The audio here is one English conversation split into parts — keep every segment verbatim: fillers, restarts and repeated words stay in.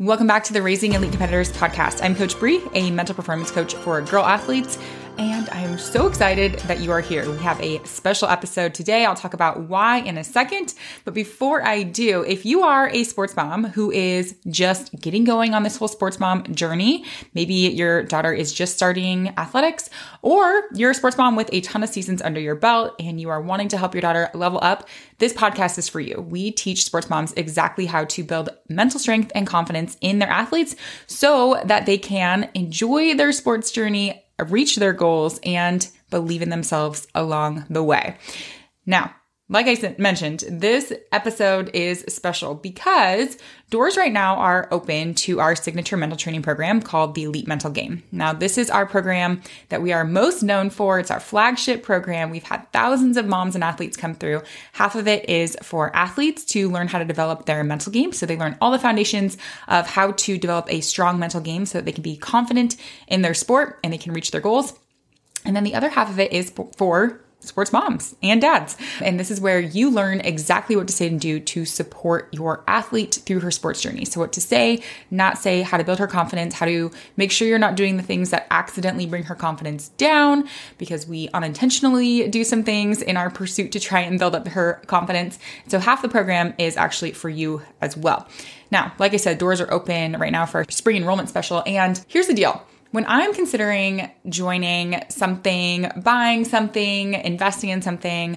Welcome back to the Raising Elite Competitors podcast. I'm Coach Bree, a mental performance coach for girl athletes, and I'm so excited that you are here. We have a special episode today. I'll talk about why in a second, but before I do, if you are a sports mom who is just getting going on this whole sports mom journey, maybe your daughter is just starting athletics, or you're a sports mom with a ton of seasons under your belt and you are wanting to help your daughter level up, this podcast is for you. We teach sports moms exactly how to build mental strength and confidence in their athletes so that they can enjoy their sports journey, reach their goals, and believe in themselves along the way. Now, like I mentioned, this episode is special because doors right now are open to our signature mental training program called the Elite Mental Game. Now, this is our program that we are most known for. It's our flagship program. We've had thousands of moms and athletes come through. Half of it is for athletes to learn how to develop their mental game. So they learn all the foundations of how to develop a strong mental game so that they can be confident in their sport and they can reach their goals. And then the other half of it is for sports moms and dads. And this is where you learn exactly what to say and do to support your athlete through her sports journey. So what to say, not say, how to build her confidence, how to make sure you're not doing the things that accidentally bring her confidence down, because we unintentionally do some things in our pursuit to try and build up her confidence. So half the program is actually for you as well. Now, like I said, doors are open right now for our spring enrollment special. And here's the deal. When I'm considering joining something, buying something, investing in something,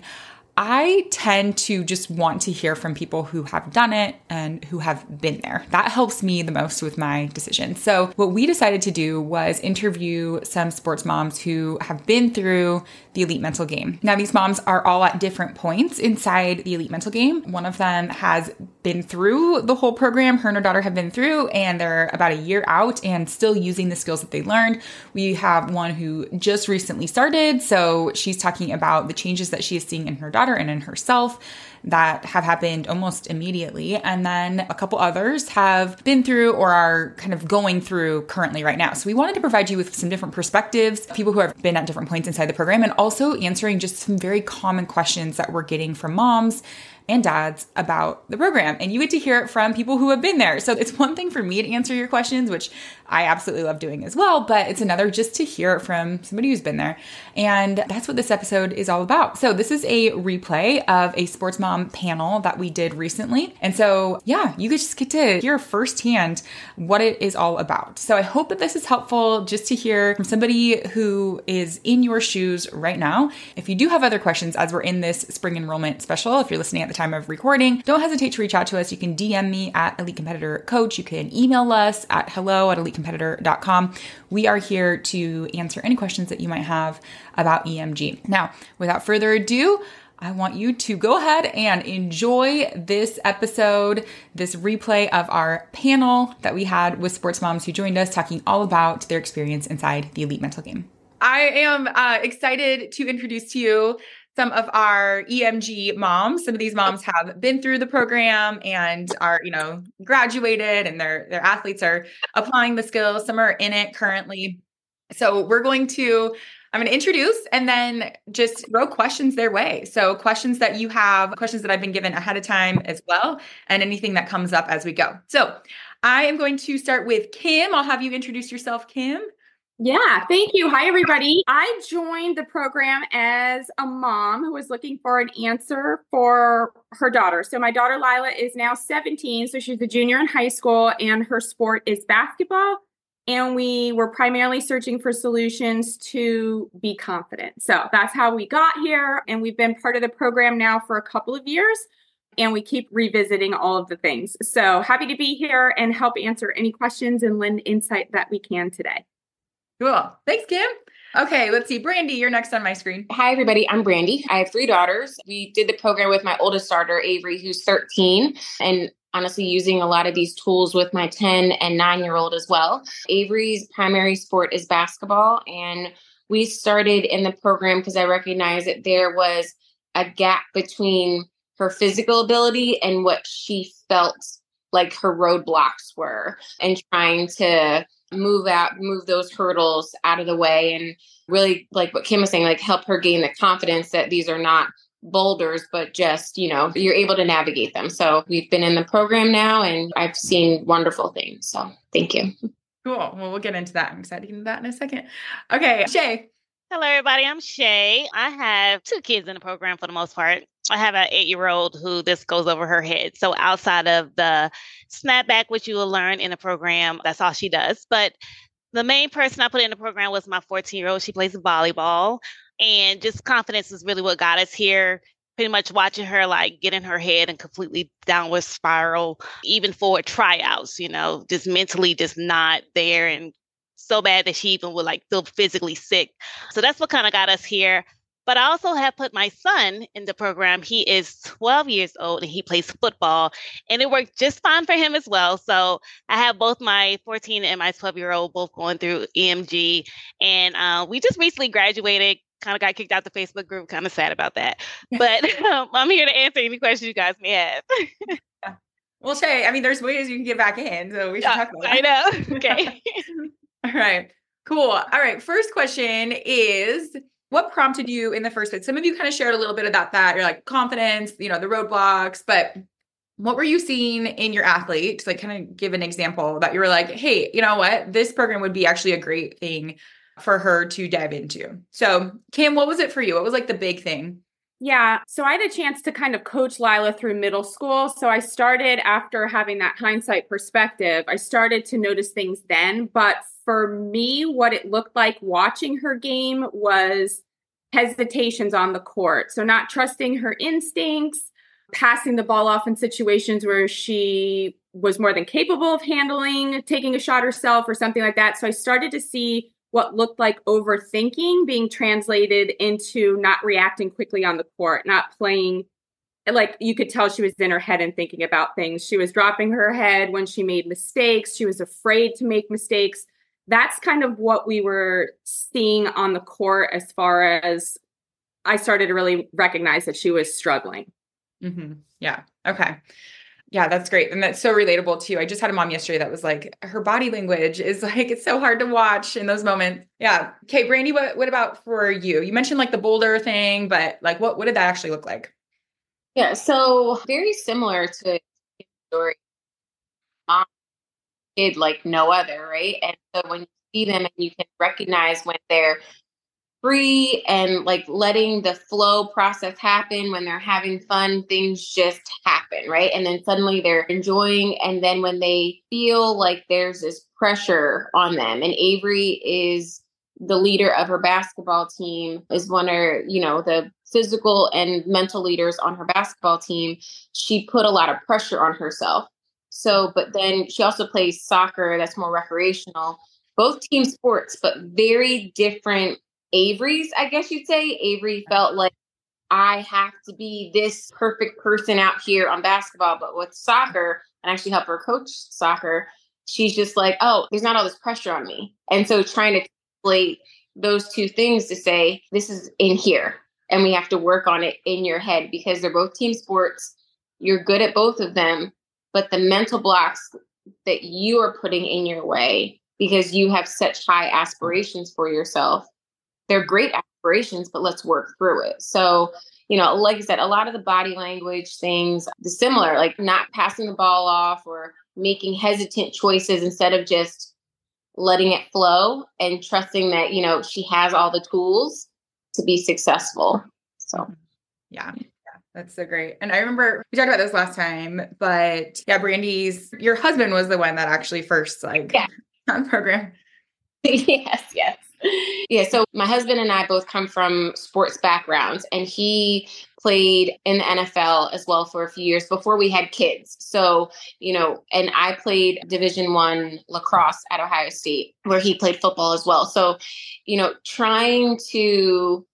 I tend to just want to hear from people who have done it and who have been there. That helps me the most with my decision. So what we decided to do was interview some sports moms who have been through the Elite Mental Game. Now, these moms are all at different points inside the Elite Mental Game. One of them has been through the whole program. Her and her daughter have been through, and they're about a year out and still using the skills that they learned. We have one who just recently started. So she's talking about the changes that she is seeing in her daughter and in herself that have happened almost immediately. And then a couple others have been through or are kind of going through currently right now. So we wanted to provide you with some different perspectives, people who have been at different points inside the program, and also answering just some very common questions that we're getting from moms and dads about the program. And you get to hear it from people who have been there. So it's one thing for me to answer your questions, which I absolutely love doing as well, but it's another just to hear it from somebody who's been there. And that's what this episode is all about. So this is a replay of a sports mom panel that we did recently. And so, yeah, you just get to hear firsthand what it is all about. So I hope that this is helpful just to hear from somebody who is in your shoes right now. If you do have other questions as we're in this spring enrollment special, if you're listening at the time of recording, don't hesitate to reach out to us. You can D M me at Elite Competitor Coach. You can email us at hello at elite competitor dot com. We are here to answer any questions that you might have about E M G. Now, without further ado, I want you to go ahead and enjoy this episode, this replay of our panel that we had with sports moms who joined us talking all about their experience inside the Elite Mental Game. I am uh, excited to introduce to you some of our E M G moms. Some of these moms have been through the program and are, you know, graduated, and their their athletes are applying the skills. Some are in it currently. So we're going to, I'm going to introduce and then just throw questions their way. So questions that you have, questions that I've been given ahead of time as well, and anything that comes up as we go. So I am going to start with Kim. I'll have you introduce yourself, Kim. Yeah, thank you. Hi, everybody. I joined the program as a mom who was looking for an answer for her daughter. So my daughter, Lila, is now seventeen. So she's a junior in high school, and her sport is basketball. And we were primarily searching for solutions to be confident. So that's how we got here. And we've been part of the program now for a couple of years, and we keep revisiting all of the things. So happy to be here and help answer any questions and lend insight that we can today. Cool. Thanks, Kim. Okay, let's see. Brandy, you're next on my screen. Hi, everybody. I'm Brandy. I have three daughters. We did the program with my oldest daughter, Avery, who's thirteen, and honestly using a lot of these tools with my ten and nine-year-old as well. Avery's primary sport is basketball, and we started in the program because I recognized that there was a gap between her physical ability and what she felt like her roadblocks were, and trying to move out, move those hurdles out of the way, and really, like what Kim was saying, like help her gain the confidence that these are not boulders, but just, you know, you're able to navigate them. So we've been in the program now and I've seen wonderful things. So thank you. Cool. Well, we'll get into that. I'm excited to get into that in a second. Okay, Shay. Hello, everybody. I'm Shay. I have two kids in the program for the most part. I have an eight-year-old who this goes over her head. So outside of the snapback, which you will learn in the program, that's all she does. But the main person I put in the program was my fourteen-year-old. She plays volleyball. And just confidence is really what got us here. Pretty much watching her like get in her head and completely downward spiral, even for tryouts, you know, just mentally just not there and so bad that she even would like feel physically sick. So that's what kind of got us here. But I also have put my son in the program. He is twelve years old and he plays football and it worked just fine for him as well. So I have both my fourteen and my twelve year old both going through E M G and uh, we just recently graduated. Kind of got kicked out the Facebook group. Kind of sad about that. But um, I'm here to answer any questions you guys may have. Yeah. Well, Shay, I mean, there's ways you can get back in. So we should yeah, talk about that. I know. Okay. All right. Cool. All right. First question is, what prompted you in the first place? Some of you kind of shared a little bit about that. You're like confidence, you know, the roadblocks, but what were you seeing in your athlete? To like kind of give an example that you were like, hey, you know what? This program would be actually a great thing for her to dive into. So Kim, what was it for you? What was like the big thing? Yeah. So I had a chance to kind of coach Lila through middle school. So I started after having that hindsight perspective, I started to notice things then. But for me, what it looked like watching her game was hesitations on the court. So not trusting her instincts, passing the ball off in situations where she was more than capable of handling, taking a shot herself or something like that. So I started to see what looked like overthinking being translated into not reacting quickly on the court, not playing. Like you could tell she was in her head and thinking about things. She was dropping her head when she made mistakes. She was afraid to make mistakes. That's kind of what we were seeing on the court as far as I started to really recognize that she was struggling. Mm-hmm. Yeah. Okay. Yeah, that's great. And that's so relatable too. I just had a mom yesterday that was like, her body language is like, it's so hard to watch in those moments. Yeah. Okay, Brandy, what, what about for you? You mentioned like the boulder thing, but like, what, what did that actually look like? Yeah. So very similar to the story. Mom did like no other, right? And so when you see them and you can recognize when they're free and like letting the flow process happen, when they're having fun, things just happen, right? And then suddenly they're enjoying. And then when they feel like there's this pressure on them, and Avery is the leader of her basketball team, is one of, you know, the physical and mental leaders on her basketball team, she put a lot of pressure on herself. So, but then she also plays soccer that's more recreational, both team sports, but very different Avery's, I guess you'd say. Avery felt like, I have to be this perfect person out here on basketball. But with soccer, and actually help her coach soccer, she's just like, oh, there's not all this pressure on me. And so trying to translate those two things to say, this is in here and we have to work on it in your head because they're both team sports. You're good at both of them, but the mental blocks that you are putting in your way because you have such high aspirations for yourself, they're great aspirations, but let's work through it. So, you know, like I said, a lot of the body language things, the similar, like not passing the ball off or making hesitant choices instead of just letting it flow and trusting that, you know, she has all the tools to be successful. So, yeah. Yeah, that's so great. And I remember we talked about this last time, but yeah, Brandy's, your husband was the one that actually first like yeah. on program. yes, yes. Yeah, so my husband and I both come from sports backgrounds, and he played in the N F L as well for a few years before we had kids. So, you know, and I played Division One lacrosse at Ohio State, where he played football as well. So, you know, trying to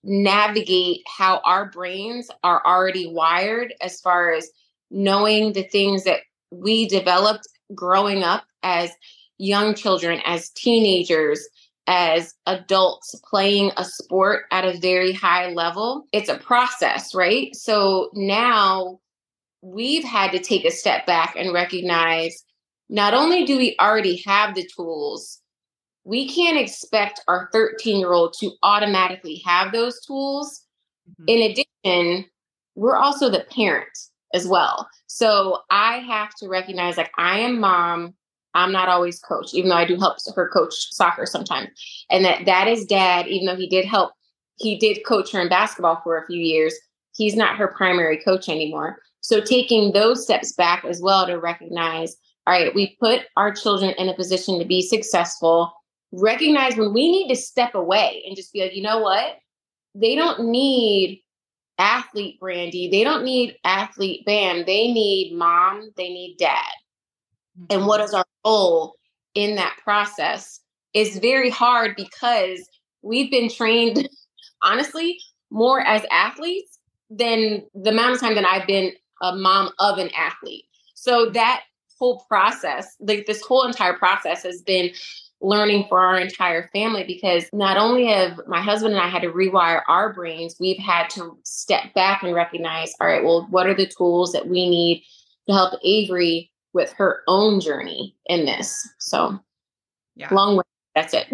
navigate how our brains are already wired as far as knowing the things that we developed growing up as young children, as teenagers, as adults playing a sport at a very high level. It's a process, right? So now we've had to take a step back and recognize not only do we already have the tools, we can't expect our thirteen-year-old to automatically have those tools Mm-hmm. In addition, we're also the parent as well. So I have to recognize, like, I am mom. I'm not always coach, even though I do help her coach soccer sometimes. And that that is dad, even though he did help, he did coach her in basketball for a few years. He's not her primary coach anymore. So taking those steps back as well to recognize, all right, we put our children in a position to be successful, recognize when we need to step away and just be like, you know what? They don't need athlete Brandy. They don't need athlete Bam. They need mom. They need dad. Mm-hmm. And what is our role in that process is very hard because we've been trained, honestly, more as athletes than the amount of time that I've been a mom of an athlete. So that whole process, like this whole entire process has been learning for our entire family, because not only have my husband and I had to rewire our brains, we've had to step back and recognize, all right, well, what are the tools that we need to help Avery with her own journey in this? So yeah, long way. That's it.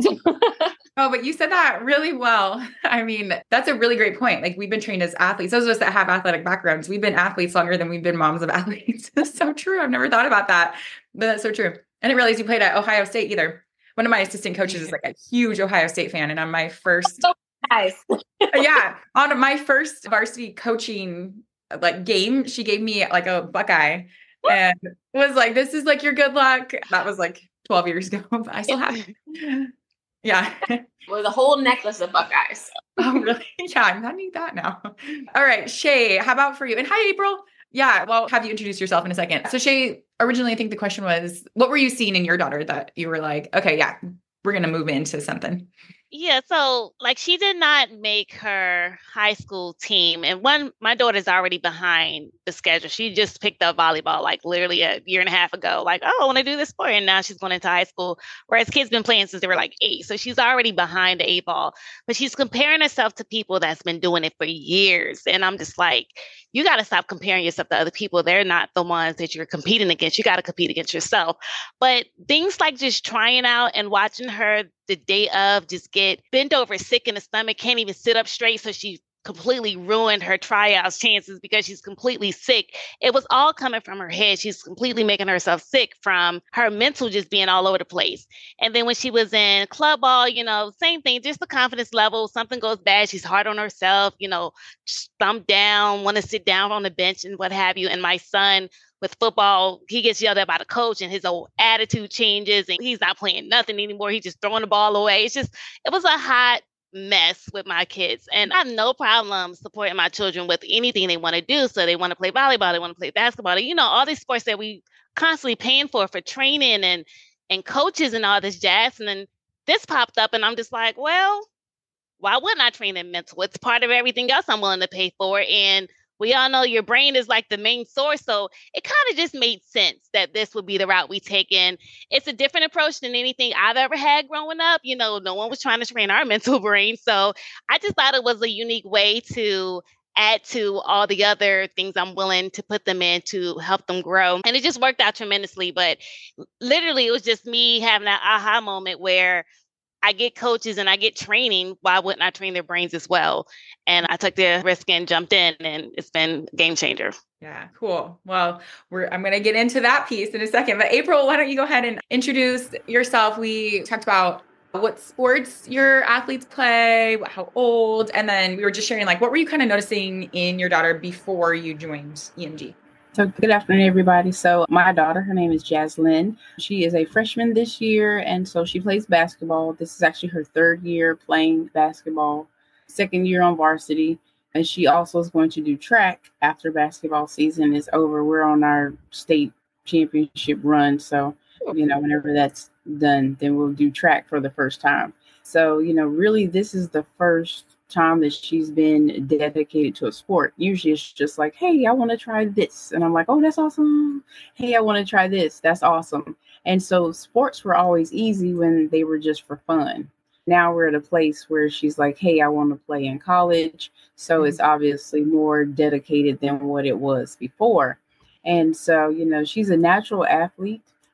Oh, but you said that really well. I mean, that's a really great point. Like, we've been trained as athletes. Those of us that have athletic backgrounds, we've been athletes longer than we've been moms of athletes. That's so true. I've never thought about that, but that's so true. I didn't realize you played at Ohio State either. One of my assistant coaches is like a huge Ohio State fan. And on my first, so nice. yeah, on my first varsity coaching like game, she gave me like a Buckeye and was like, this is like your good luck. That was like twelve years ago, but I still have it. Yeah. Well, the whole necklace of Buckeyes. Oh, really? Yeah, I need that now. All right, Shay, how about for you? And hi, April. Yeah, well, have you introduce yourself in a second. So Shay, originally, I think the question was, what were you seeing in your daughter that you were like, okay, yeah, we're going to move into something? Yeah, so like she did not make her high school team. And one, my daughter's already behind the schedule. She just picked up volleyball like literally a year and a half ago. Like, oh, I want to do this sport. And now she's going into high school, whereas kids been playing since they were like eight. So she's already behind the eight ball. But she's comparing herself to people that's been doing it for years. And I'm just like, you got to stop comparing yourself to other people. They're not the ones that you're competing against. You got to compete against yourself. But things like just trying out and watching her the day of just get bent over sick in the stomach, can't even sit up straight. So she completely ruined her tryouts chances because she's completely sick. It was all coming from her head. She's completely making herself sick from her mental just being all over the place. And then when she was in club ball, you know, same thing, just the confidence level, something goes bad. She's hard on herself, you know, thumb down, want to sit down on the bench and what have you. And my son with football, he gets yelled at by the coach and his whole attitude changes and he's not playing nothing anymore. He's just throwing the ball away. It's just, it was a hot mess with my kids. And I have no problem supporting my children with anything they want to do. So they want to play volleyball, they want to play basketball, you know, all these sports that we constantly paying for, for training and, and coaches and all this jazz. And then this popped up and I'm just like, well, why wouldn't I train in mental? It's part of everything else I'm willing to pay for. And we all know your brain is like the main source. So it kind of just made sense that this would be the route we take in. It's a different approach than anything I've ever had growing up. You know, no one was trying to train our mental brain. So I just thought it was a unique way to add to all the other things I'm willing to put them in to help them grow. And it just worked out tremendously. But literally, it was just me having that aha moment where I get coaches and I get training. Why wouldn't I train their brains as well? And I took the risk and jumped in, and it's been a game changer. Yeah, cool. Well, we're I'm going to get into that piece in a second. But April, why don't you go ahead and introduce yourself? We talked about what sports your athletes play, how old, and then we were just sharing, like, what were you kind of noticing in your daughter before you joined E M G? So good afternoon, everybody. So my daughter, her name is Jaslyn. She is a freshman this year, and so she plays basketball. This is actually her third year playing basketball, second year on varsity. And she also is going to do track after basketball season is over. We're on our state championship run. So, you know, whenever that's done, then we'll do track for the first time. So, you know, really, this is the first time that she's been dedicated to a sport. Usually it's just like, hey, I want to try this. And I'm like, oh, that's awesome. Hey, I want to try this. That's awesome. And so sports were always easy when they were just for fun. Now we're at a place where she's like, hey, I want to play in college. So it's obviously more dedicated than what it was before. And so, you know, she's a natural athlete.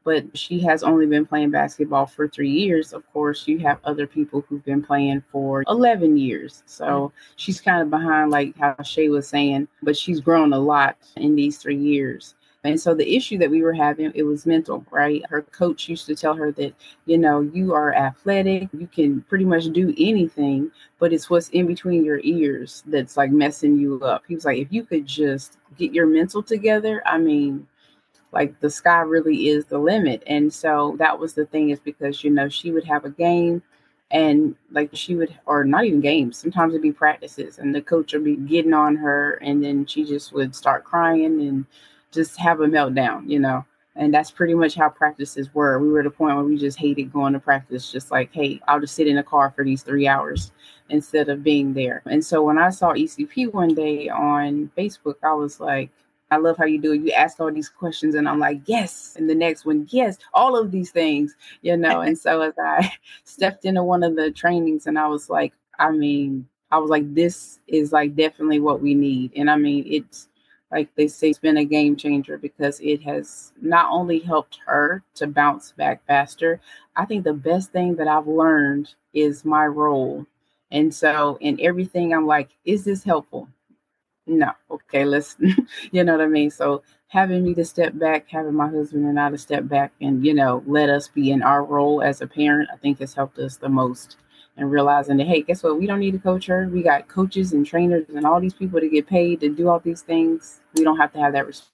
but she has only been playing basketball for three years. Of course, you have other people who've been playing for eleven years. So mm-hmm. she's kind of behind, like how Shay was saying, but she's grown a lot in these three years. And so the issue that we were having, it was mental, right? Her coach used to tell her that, you know, you are athletic, you can pretty much do anything, but it's what's in between your ears that's like messing you up. He was like, if you could just get your mental together, I mean, like the sky really is the limit. And so that was the thing, is because, you know, she would have a game and like she would, or not even games, sometimes it'd be practices and the coach would be getting on her and then she just would start crying and just have a meltdown, you know. And that's pretty much how practices were. We were at a point where we just hated going to practice, just like, hey, I'll just sit in a car for these three hours instead of being there. And so when I saw E C P one day on Facebook, I was like, I love how you do it. You ask all these questions and I'm like, yes. And the next one, yes, all of these things, you know. And so as I stepped into one of the trainings and I was like, I mean, I was like, this is like definitely what we need. And I mean, it's, like they say, it's been a game changer because it has not only helped her to bounce back faster. I think the best thing that I've learned is my role. And so in everything, I'm like, is this helpful? No. Okay, let's, you know what I mean? So having me to step back, having my husband and I to step back and, you know, let us be in our role as a parent, I think has helped us the most. And realizing that, hey, guess what? We don't need to coach her. We got coaches and trainers and all these people to get paid to do all these things. We don't have to have that respect.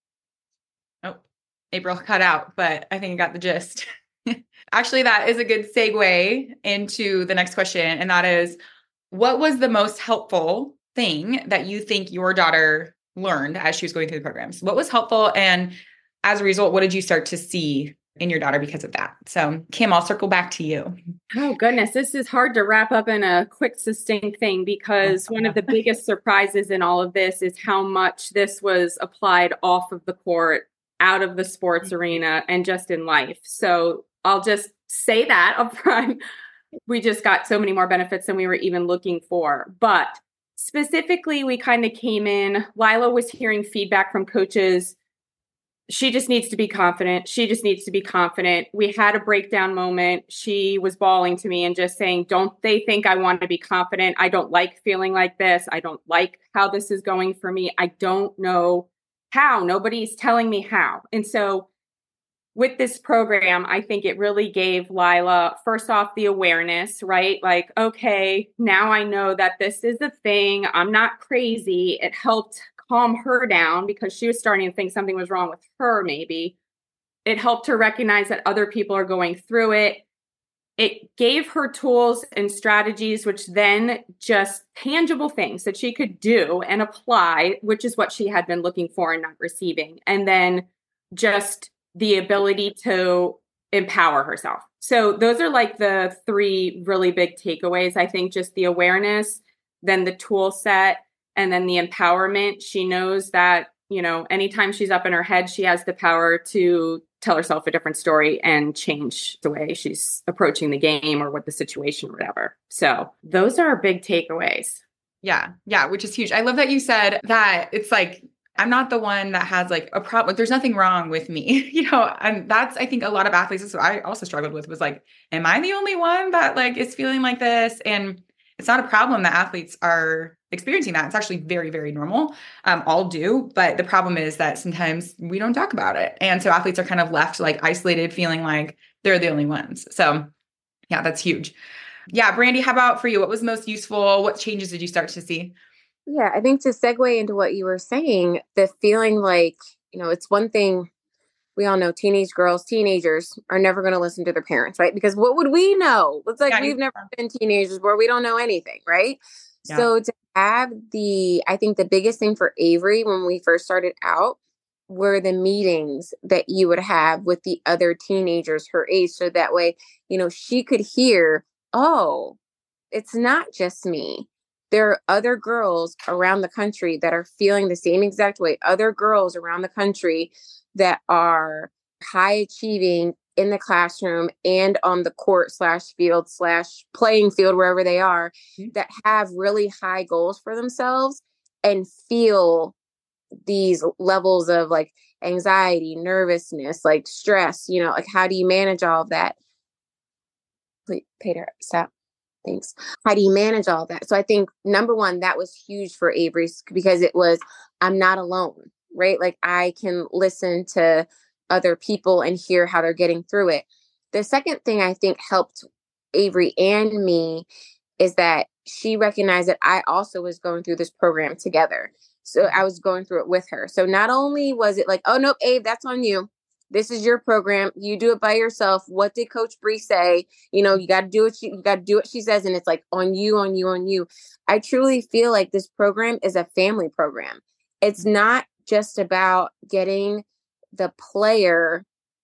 Oh, April cut out, but I think I got the gist. Actually, that is a good segue into the next question. And that is, what was the most helpful thing that you think your daughter learned as she was going through the programs? What was helpful? And as a result, what did you start to see in your daughter because of that? So Kim, I'll circle back to you. Oh goodness, this is hard to wrap up in a quick, succinct thing because one of the biggest surprises in all of this is how much this was applied off of the court, out of the sports arena, and just in life. So I'll just say that up front. We just got so many more benefits than we were even looking for. But specifically, we kind of came in, Lila was hearing feedback from coaches. She just needs to be confident. She just needs to be confident. We had a breakdown moment. She was bawling to me and just saying, don't they think I want to be confident? I don't like feeling like this. I don't like how this is going for me. I don't know how. Nobody's telling me how. And so with this program, I think it really gave Lila, first off, the awareness, right? Like, okay, now I know that this is a thing. I'm not crazy. It helped calm her down because she was starting to think something was wrong with her, maybe. It helped her recognize that other people are going through it. It gave her tools and strategies, which then just tangible things that she could do and apply, which is what she had been looking for and not receiving. And then just the ability to empower herself. So those are like the three really big takeaways. I think just the awareness, then the tool set, and then the empowerment. She knows that, you know, anytime she's up in her head, she has the power to tell herself a different story and change the way she's approaching the game or what the situation or whatever. So those are big takeaways. Yeah. Yeah. Which is huge. I love that you said that it's like, I'm not the one that has like a problem. Like, there's nothing wrong with me, you know, and that's, I think a lot of athletes, this is what I also struggled with, was like, am I the only one that like is feeling like this? And it's not a problem that athletes are experiencing that. It's actually very, very normal. Um, all do. But the problem is that sometimes we don't talk about it. And so athletes are kind of left like isolated, feeling like they're the only ones. So yeah, that's huge. Yeah. Brandy, how about for you? What was most useful? What changes did you start to see? Yeah, I think to segue into what you were saying, the feeling like, you know, it's one thing. We all know teenage girls, teenagers are never going to listen to their parents, right? Because what would we know? It's like, yeah, we've never been teenagers where we don't know anything, right? Yeah. So to have the, I think the biggest thing for Avery when we first started out were the meetings that you would have with the other teenagers her age. So that way, you know, she could hear, oh, it's not just me. There are other girls around the country that are feeling the same exact way. Other girls around the country that are high achieving in the classroom and on the court slash field slash playing field, wherever they are, mm-hmm. that have really high goals for themselves and feel these levels of like anxiety, nervousness, like stress, you know, like how do you manage all of that? Please, Peter, stop. Thanks. How do you manage all of that? So I think number one, that was huge for Avery because it was, I'm not alone, right? Like I can listen to other people and hear how they're getting through it. The second thing I think helped Avery and me is that she recognized that I also was going through this program together. So I was going through it with her. So not only was it like, oh, no, Abe, that's on you. This is your program. You do it by yourself. What did Coach Bree say? You know, you got to do what she, you got to do what she says. And it's like on you, on you, on you. I truly feel like this program is a family program. It's not just about getting the player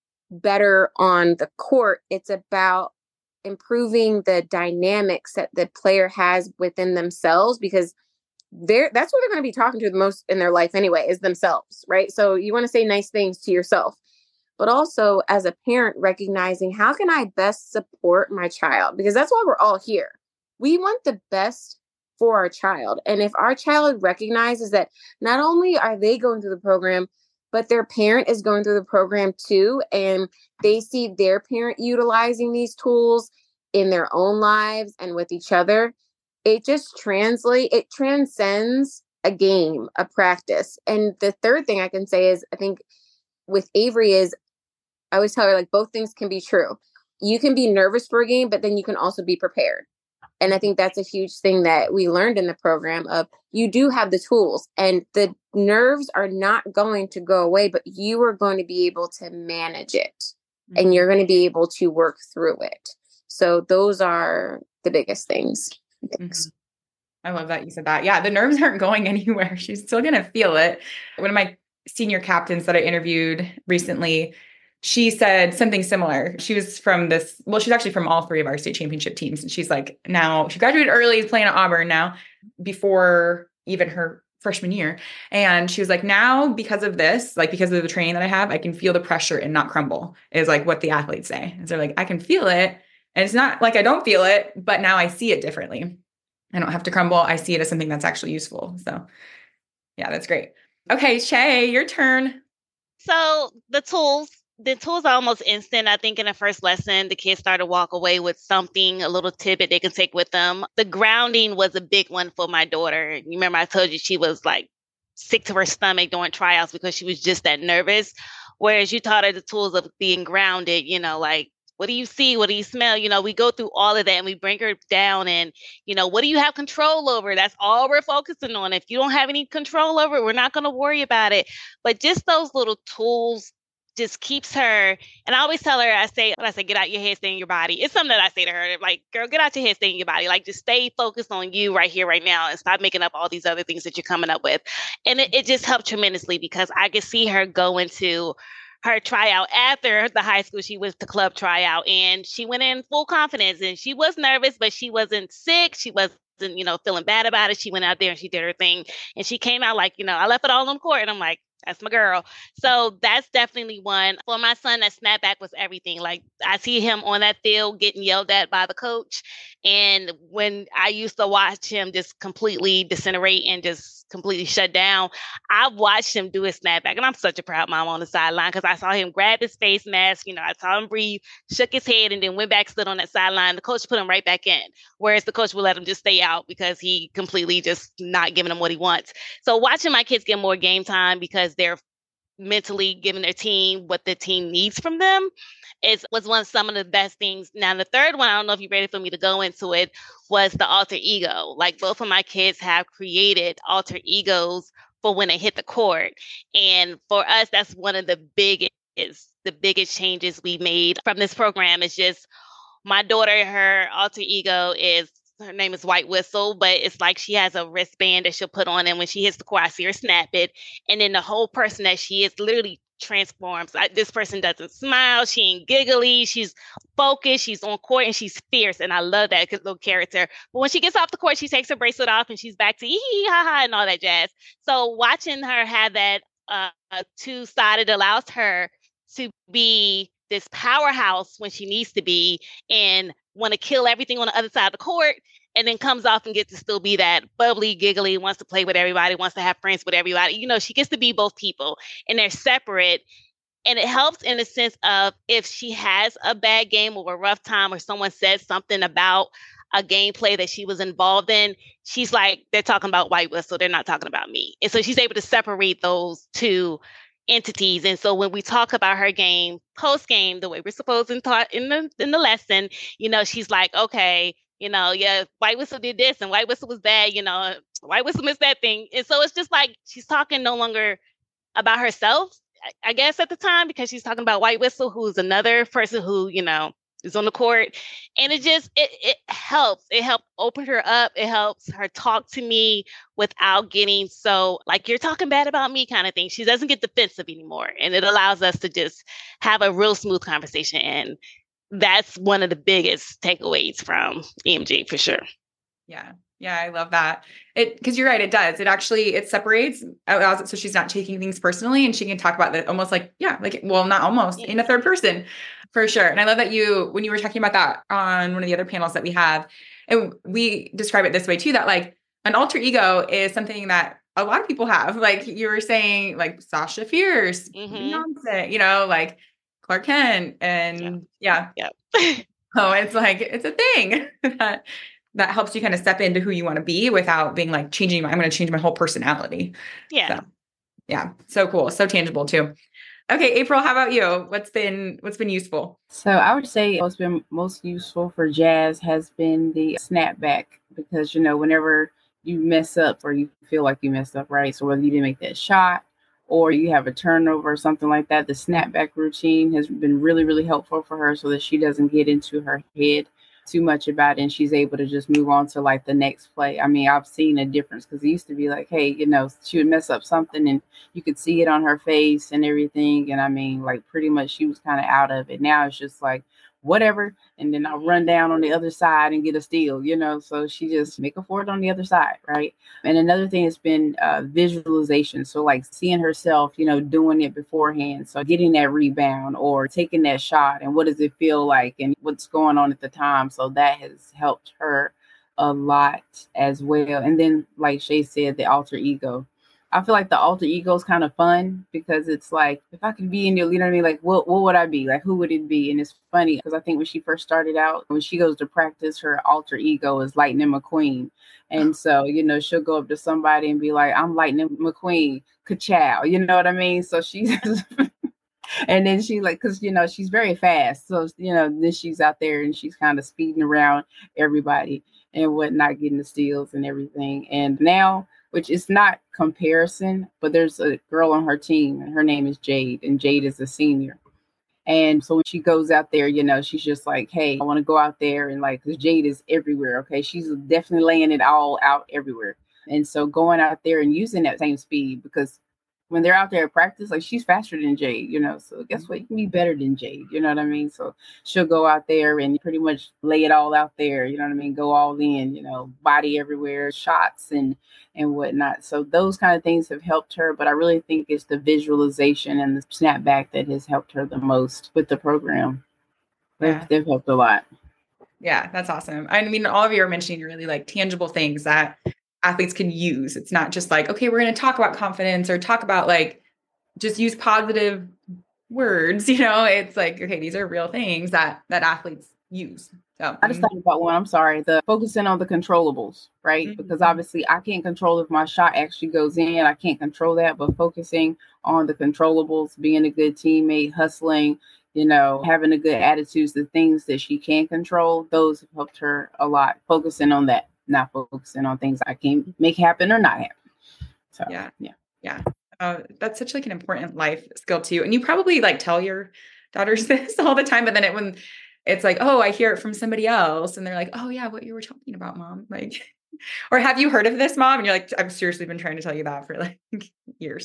better on the court. It's about improving the dynamics that the player has within themselves, because they're, that's what they're going to be talking to the most in their life anyway, is themselves, right? So you want to say nice things to yourself, but also as a parent, recognizing how can I best support my child? Because that's why we're all here. We want the best for our child. And if our child recognizes that not only are they going through the program, but their parent is going through the program too, and they see their parent utilizing these tools in their own lives and with each other, it just translate, it transcends a game, a practice. And the third thing I can say is, I think with Avery is, I always tell her, like, both things can be true. You can be nervous for a game, but then you can also be prepared. And I think that's a huge thing that we learned in the program of you do have the tools and the nerves are not going to go away, but you are going to be able to manage it mm-hmm. and you're going to be able to work through it. So those are the biggest things. Mm-hmm. I love that you said that. Yeah, the nerves aren't going anywhere. She's still going to feel it. One of my senior captains that I interviewed recently, she said something similar. She was from this, well, she's actually from all three of our state championship teams. And she's like, now she graduated early, is playing at Auburn now before even her freshman year. And she was like, now because of this, like because of the training that I have, I can feel the pressure and not crumble, is like what the athletes say. And so like, I can feel it. And it's not like I don't feel it, but now I see it differently. I don't have to crumble. I see it as something that's actually useful. So yeah, that's great. Okay, Shay, your turn. So the tools, the tools are almost instant. I think in the first lesson, the kids started to walk away with something, a little tidbit they can take with them. The grounding was a big one for my daughter. You remember I told you she was like sick to her stomach during tryouts because she was just that nervous. Whereas you taught her the tools of being grounded, you know, like, what do you see? What do you smell? You know, we go through all of that and we bring her down and, you know, what do you have control over? That's all we're focusing on. If you don't have any control over it, we're not going to worry about it. But just those little tools just keeps her. And I always tell her, I say, when I say, get out your head, stay in your body. It's something that I say to her, like, girl, get out your head, stay in your body. Like, just stay focused on you right here, right now, and stop making up all these other things that you're coming up with. And it, it just helped tremendously because I could see her go into her tryout after the high school. She was the club tryout and she went in full confidence and she was nervous, but she wasn't sick. She wasn't, you know, feeling bad about it. She went out there and she did her thing and she came out like, you know, I left it all on the court and I'm like, that's my girl. So that's definitely one. For my son, that snapback was everything. Like I see him on that field getting yelled at by the coach. And when I used to watch him just completely disintegrate and just completely shut down, I watched him do his snapback. And I'm such a proud mom on the sideline because I saw him grab his face mask. You know, I saw him breathe, shook his head, and then went back, stood on that sideline. The coach put him right back in. Whereas the coach would let him just stay out because he completely just not giving him what he wants. So watching my kids get more game time because they're mentally giving their team what the team needs from them is was one of some of the best things. Now, the third one, I don't know if you're ready for me to go into it, was the alter ego. Like both of my kids have created alter egos for when they hit the court. And for us, that's one of the biggest, the biggest changes we made from this program is just my daughter, her alter ego is, her name is White Whistle, but it's like she has a wristband that she'll put on. And when she hits the court, I see her snap it. And then the whole person that she is literally transforms. I, this person doesn't smile. She ain't giggly. She's focused. She's on court and she's fierce. And I love that little character. But when she gets off the court, she takes her bracelet off and she's back to hee hee ha ha and all that jazz. So watching her have that uh, two-sided allows her to be this powerhouse when she needs to be, and want to kill everything on the other side of the court, and then comes off and gets to still be that bubbly, giggly, wants to play with everybody, wants to have friends with everybody. You know, she gets to be both people, and they're separate. And it helps in the sense of if she has a bad game or a rough time, or someone says something about a gameplay that she was involved in, she's like, they're talking about White Whistle, they're not talking about me. And so she's able to separate those two entities. And so when we talk about her game post game, the way we're supposed to taught in the in the lesson, you know, she's like, okay, you know, yeah, White Whistle did this and White Whistle was bad, you know, White Whistle missed that thing. And so it's just like she's talking no longer about herself, I guess, at the time, because she's talking about White Whistle, who's another person who, you know, is on the court. And it just, it, it helps. It helped open her up. It helps her talk to me without getting so, like, you're talking bad about me kind of thing. She doesn't get defensive anymore. And it allows us to just have a real smooth conversation. And that's one of the biggest takeaways from E M G for sure. Yeah. Yeah, I love that. It, because you're right, it does. It actually, it separates, allows it so she's not taking things personally, and she can talk about that almost like, yeah, like, well, not almost, in a third person, for sure. And I love that you, when you were talking about that on one of the other panels that we have, and we describe it this way too, that like an alter ego is something that a lot of people have. Like you were saying, like Sasha Fierce, Mm-hmm. Beyonce, you know, like Clark Kent, and yeah. Yeah. Oh, it's like, it's a thing that that helps you kind of step into who you want to be without being like changing, I'm going to change my whole personality. Yeah. So, yeah. So cool. So tangible too. Okay. April, how about you? What's been, what's been useful? So I would say what's been most useful for Jazz has been the snapback, because, you know, whenever you mess up or you feel like you messed up, right? So whether you didn't make that shot or you have a turnover or something like that, the snapback routine has been really, really helpful for her so that she doesn't get into her head too much about it, and she's able to just move on to like the next play. I mean, I've seen a difference, because it used to be like, hey, you know, she would mess up something and you could see it on her face and everything. And I mean, like pretty much she was kind of out of it. Now it's just like, whatever. And then I'll run down on the other side and get a steal, you know, so she just make a for it on the other side. Right. And another thing has been uh, visualization. So like seeing herself, you know, doing it beforehand. So getting that rebound or taking that shot, and what does it feel like and what's going on at the time. So that has helped her a lot as well. And then, like Shay said, the alter ego. I feel like the alter ego is kind of fun, because it's like, if I could be in your, you know what I mean? Like, what, what would I be? Like, who would it be? And it's funny, because I think when she first started out, when she goes to practice, her alter ego is Lightning McQueen. And so, you know, she'll go up to somebody and be like, I'm Lightning McQueen, ka-chow, you know what I mean? So she's, and then she like, cause you know, she's very fast. So, you know, then she's out there and she's kind of speeding around everybody and whatnot, getting the steals and everything. And now, which is not comparison, but there's a girl on her team and her name is Jade, and Jade is a senior. And so when she goes out there, you know, she's just like, hey, I want to go out there, and like, because Jade is everywhere. Okay. She's definitely laying it all out everywhere. And so going out there and using that same speed, because when they're out there at practice, like, she's faster than Jade, you know, so guess what? You can be better than Jade, you know what I mean? So she'll go out there and pretty much lay it all out there, you know what I mean? Go all in, you know, body everywhere, shots and, and whatnot. So those kind of things have helped her, but I really think it's the visualization and the snapback that has helped her the most with the program. They've, Yeah. they've helped a lot. Yeah, that's awesome. I mean, all of you are mentioning really like tangible things that athletes can use. It's not just like, okay, we're going to talk about confidence or talk about like, just use positive words, you know, it's like, okay, these are real things that, that athletes use. So I just thought about one, I'm sorry, the focusing on the controllables, right? Mm-hmm. Because obviously I can't control if my shot actually goes in, I can't control that, but focusing on the controllables, being a good teammate, hustling, you know, having a good attitude, the things that she can control, those have helped her a lot. Focusing on that, not focusing on things I can make happen or not happen. So, yeah. Yeah. Yeah. Uh, that's such like an important life skill too. And you probably like tell your daughters this all the time, but then it, when it's like, oh, I hear it from somebody else and they're like, oh yeah, what you were talking about, mom. Like, or have you heard of this, mom? And you're like, I've seriously been trying to tell you that for like years.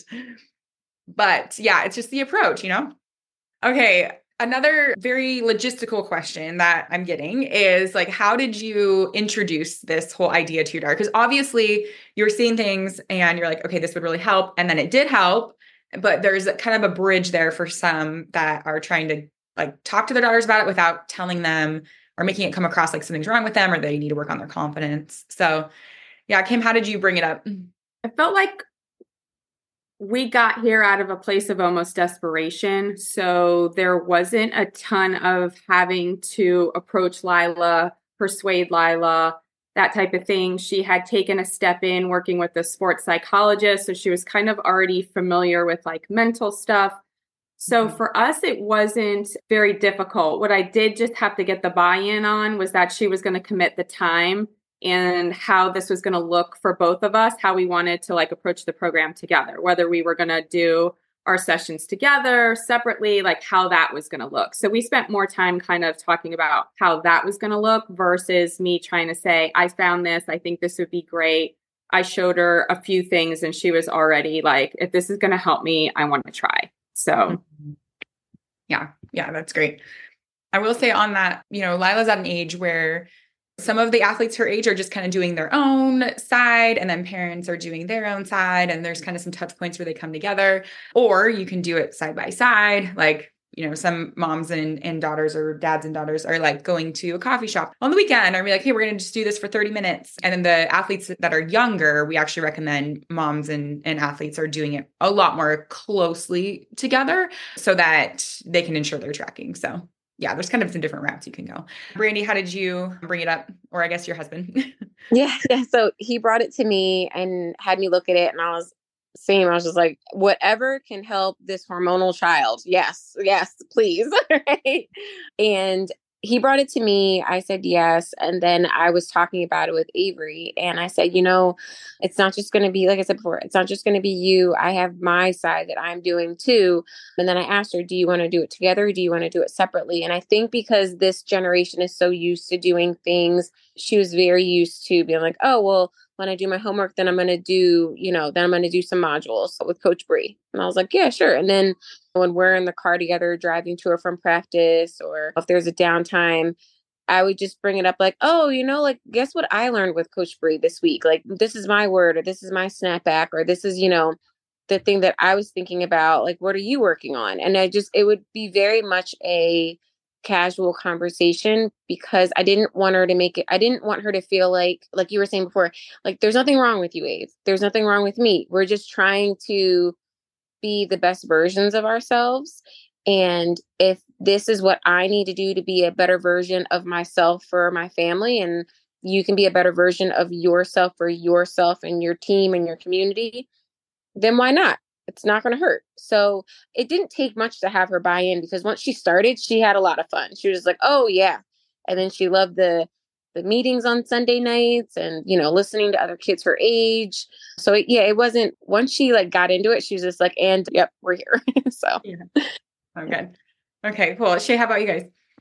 But yeah, it's just the approach, you know? Okay. Another very logistical question that I'm getting is like, how did you introduce this whole idea to your daughter? Because obviously you're seeing things and you're like, okay, this would really help. And then it did help, but there's kind of a bridge there for some that are trying to like talk to their daughters about it without telling them are making it come across like something's wrong with them or they need to work on their confidence. So yeah, Kim, how did you bring it up? I felt like we got here out of a place of almost desperation. So there wasn't a ton of having to approach Lila, persuade Lila, that type of thing. She had taken a step in working with a sports psychologist. So she was kind of already familiar with like mental stuff. So for us, it wasn't very difficult. What I did just have to get the buy-in on was that she was going to commit the time and how this was going to look for both of us, how we wanted to like approach the program together, whether we were going to do our sessions together, separately, like how that was going to look. So we spent more time kind of talking about how that was going to look versus me trying to say, I found this, I think this would be great. I showed her a few things and she was already like, if this is going to help me, I want to try. So yeah, yeah, that's great. I will say on that, you know, Lila's at an age where some of the athletes her age are just kind of doing their own side, and then parents are doing their own side. And there's kind of some touch points where they come together, or you can do it side by side. Like, you know, some moms and, and daughters or dads and daughters are like going to a coffee shop on the weekend and be like, hey, we're going to just do this for thirty minutes. And then the athletes that are younger, we actually recommend moms and, and athletes are doing it a lot more closely together so that they can ensure they're tracking. So yeah, there's kind of some different routes you can go. Brandy, how did you bring it up? Or I guess your husband. yeah. Yeah. So he brought it to me and had me look at it. And I was saying, I was just like, whatever can help this hormonal child. Yes. Yes, please. Right. And he brought it to me. I said yes. And then I was talking about it with Avery. And I said, you know, it's not just going to be, like I said before, it's not just going to be you. I have my side that I'm doing too. And then I asked her, do you want to do it together? Or do you want to do it separately? And I think because this generation is so used to doing things, she was very used to being like, oh, well, when I do my homework, then I'm going to do, you know, then I'm going to do some modules with Coach Bree. And I was like, yeah, sure. And then when we're in the car together, driving to or from practice, or if there's a downtime, I would just bring it up like, oh, you know, like, guess what I learned with Coach Bree this week? Like, this is my word, or this is my snapback, or this is, you know, the thing that I was thinking about. Like, what are you working on? And I just, it would be very much a casual conversation because I didn't want her to make it, I didn't want her to feel like, like you were saying before, like, there's nothing wrong with you, Ave. There's nothing wrong with me. We're just trying to be the best versions of ourselves. And if this is what I need to do to be a better version of myself for my family, and you can be a better version of yourself for yourself and your team and your community, then why not? It's not going to hurt. So it didn't take much to have her buy in, because once she started, she had a lot of fun. She was like, oh yeah. And then she loved the the meetings on Sunday nights and, you know, listening to other kids her age. So it, yeah, it wasn't, once she like got into it, she was just like, and yep, we're here. So. Yeah. Okay. Okay, cool. Shay, how about you guys?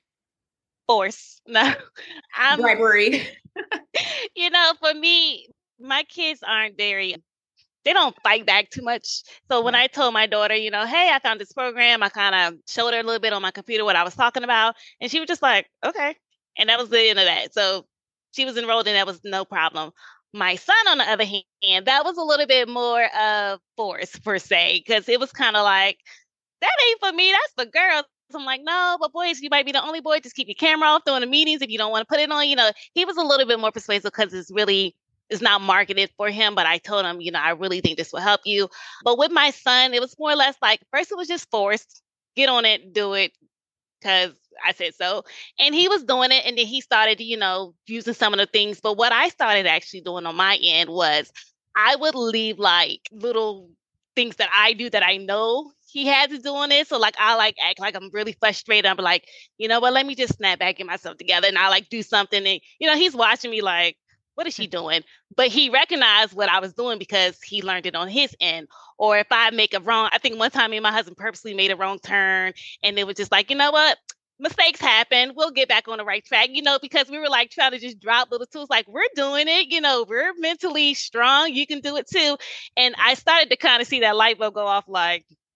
Force. No. I'm, Bribery. You know, for me, my kids aren't very, they don't fight back too much. So when I told my daughter, you know, hey, I found this program, I kind of showed her a little bit on my computer what I was talking about. And she was just like, okay. And that was the end of that. So she was enrolled and that was no problem. My son, on the other hand, that was a little bit more of force per se, because it was kind of like, that ain't for me. That's for girls. I'm like, no, but boys, you might be the only boy. Just keep your camera off during the meetings if you don't want to put it on. You know, he was a little bit more persuasive because it's really, it's not marketed for him. But I told him, you know, I really think this will help you. But with my son, it was more or less like, first it was just forced. Get on it, do it, because I said so. And he was doing it. And then he started, you know, using some of the things. But what I started actually doing on my end was I would leave like little things that I do that I know he had to do on it. So like, I like act like I'm really frustrated. I'm like, you know what, let me just snap back, get myself together. And I like do something. And, you know, he's watching me like, what is she doing? But he recognized what I was doing because he learned it on his end. Or if I make a wrong, I think one time me and my husband purposely made a wrong turn, and it was just like, you know what? Mistakes happen. We'll get back on the right track, you know, because we were like trying to just drop little tools. Like, we're doing it, you know, we're mentally strong. You can do it too. And I started to kind of see that light bulb go off like,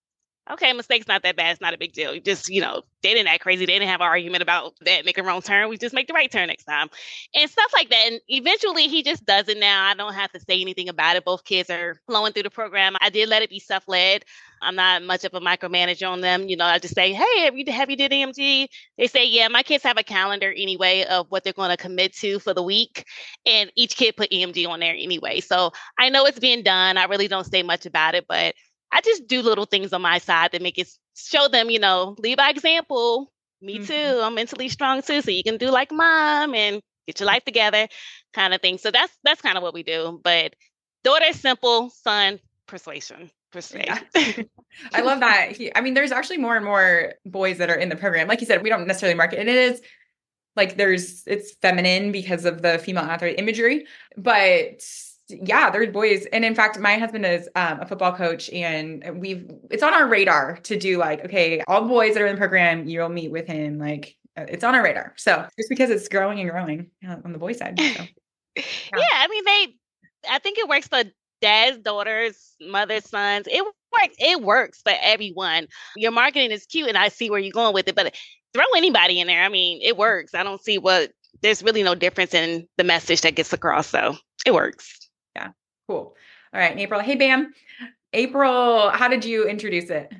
okay, mistake's not that bad. It's not a big deal. You just, you know, they didn't act crazy. They didn't have an argument about that, make a wrong turn. We just make the right turn next time. And stuff like that. And eventually he just does it now. I don't have to say anything about it. Both kids are flowing through the program. I did let it be self-led. I'm not much of a micromanager on them. You know, I just say, hey, have you, have you did E M G? They say, yeah, my kids have a calendar anyway of what they're going to commit to for the week. And each kid put E M G on there anyway. So I know it's being done. I really don't say much about it, but I just do little things on my side that make it show them, you know, lead by example. Me mm-hmm. too. I'm mentally strong too. So you can do like mom and get your life together kind of thing. So that's, that's kind of what we do. But daughter, simple, son, persuasion. persuasion. Yeah. I love that. He, I mean, there's actually more and more boys that are in the program. Like you said, we don't necessarily market it. It is like there's, it's feminine because of the female athlete imagery, but yeah, there's boys. And in fact, my husband is um, a football coach, and we've, it's on our radar to do like, okay, all boys that are in the program, you'll meet with him. Like it's on our radar. So just because it's growing and growing uh, on the boy side. So, yeah. yeah. I mean, they, I think it works for dads, daughters, mothers, sons. It works. It works for everyone. Your marketing is cute and I see where you're going with it, but throw anybody in there. I mean, it works. I don't see what, there's really no difference in the message that gets across. So it works. Yeah. Cool. All right. April. Hey, Bam. April, how did you introduce it?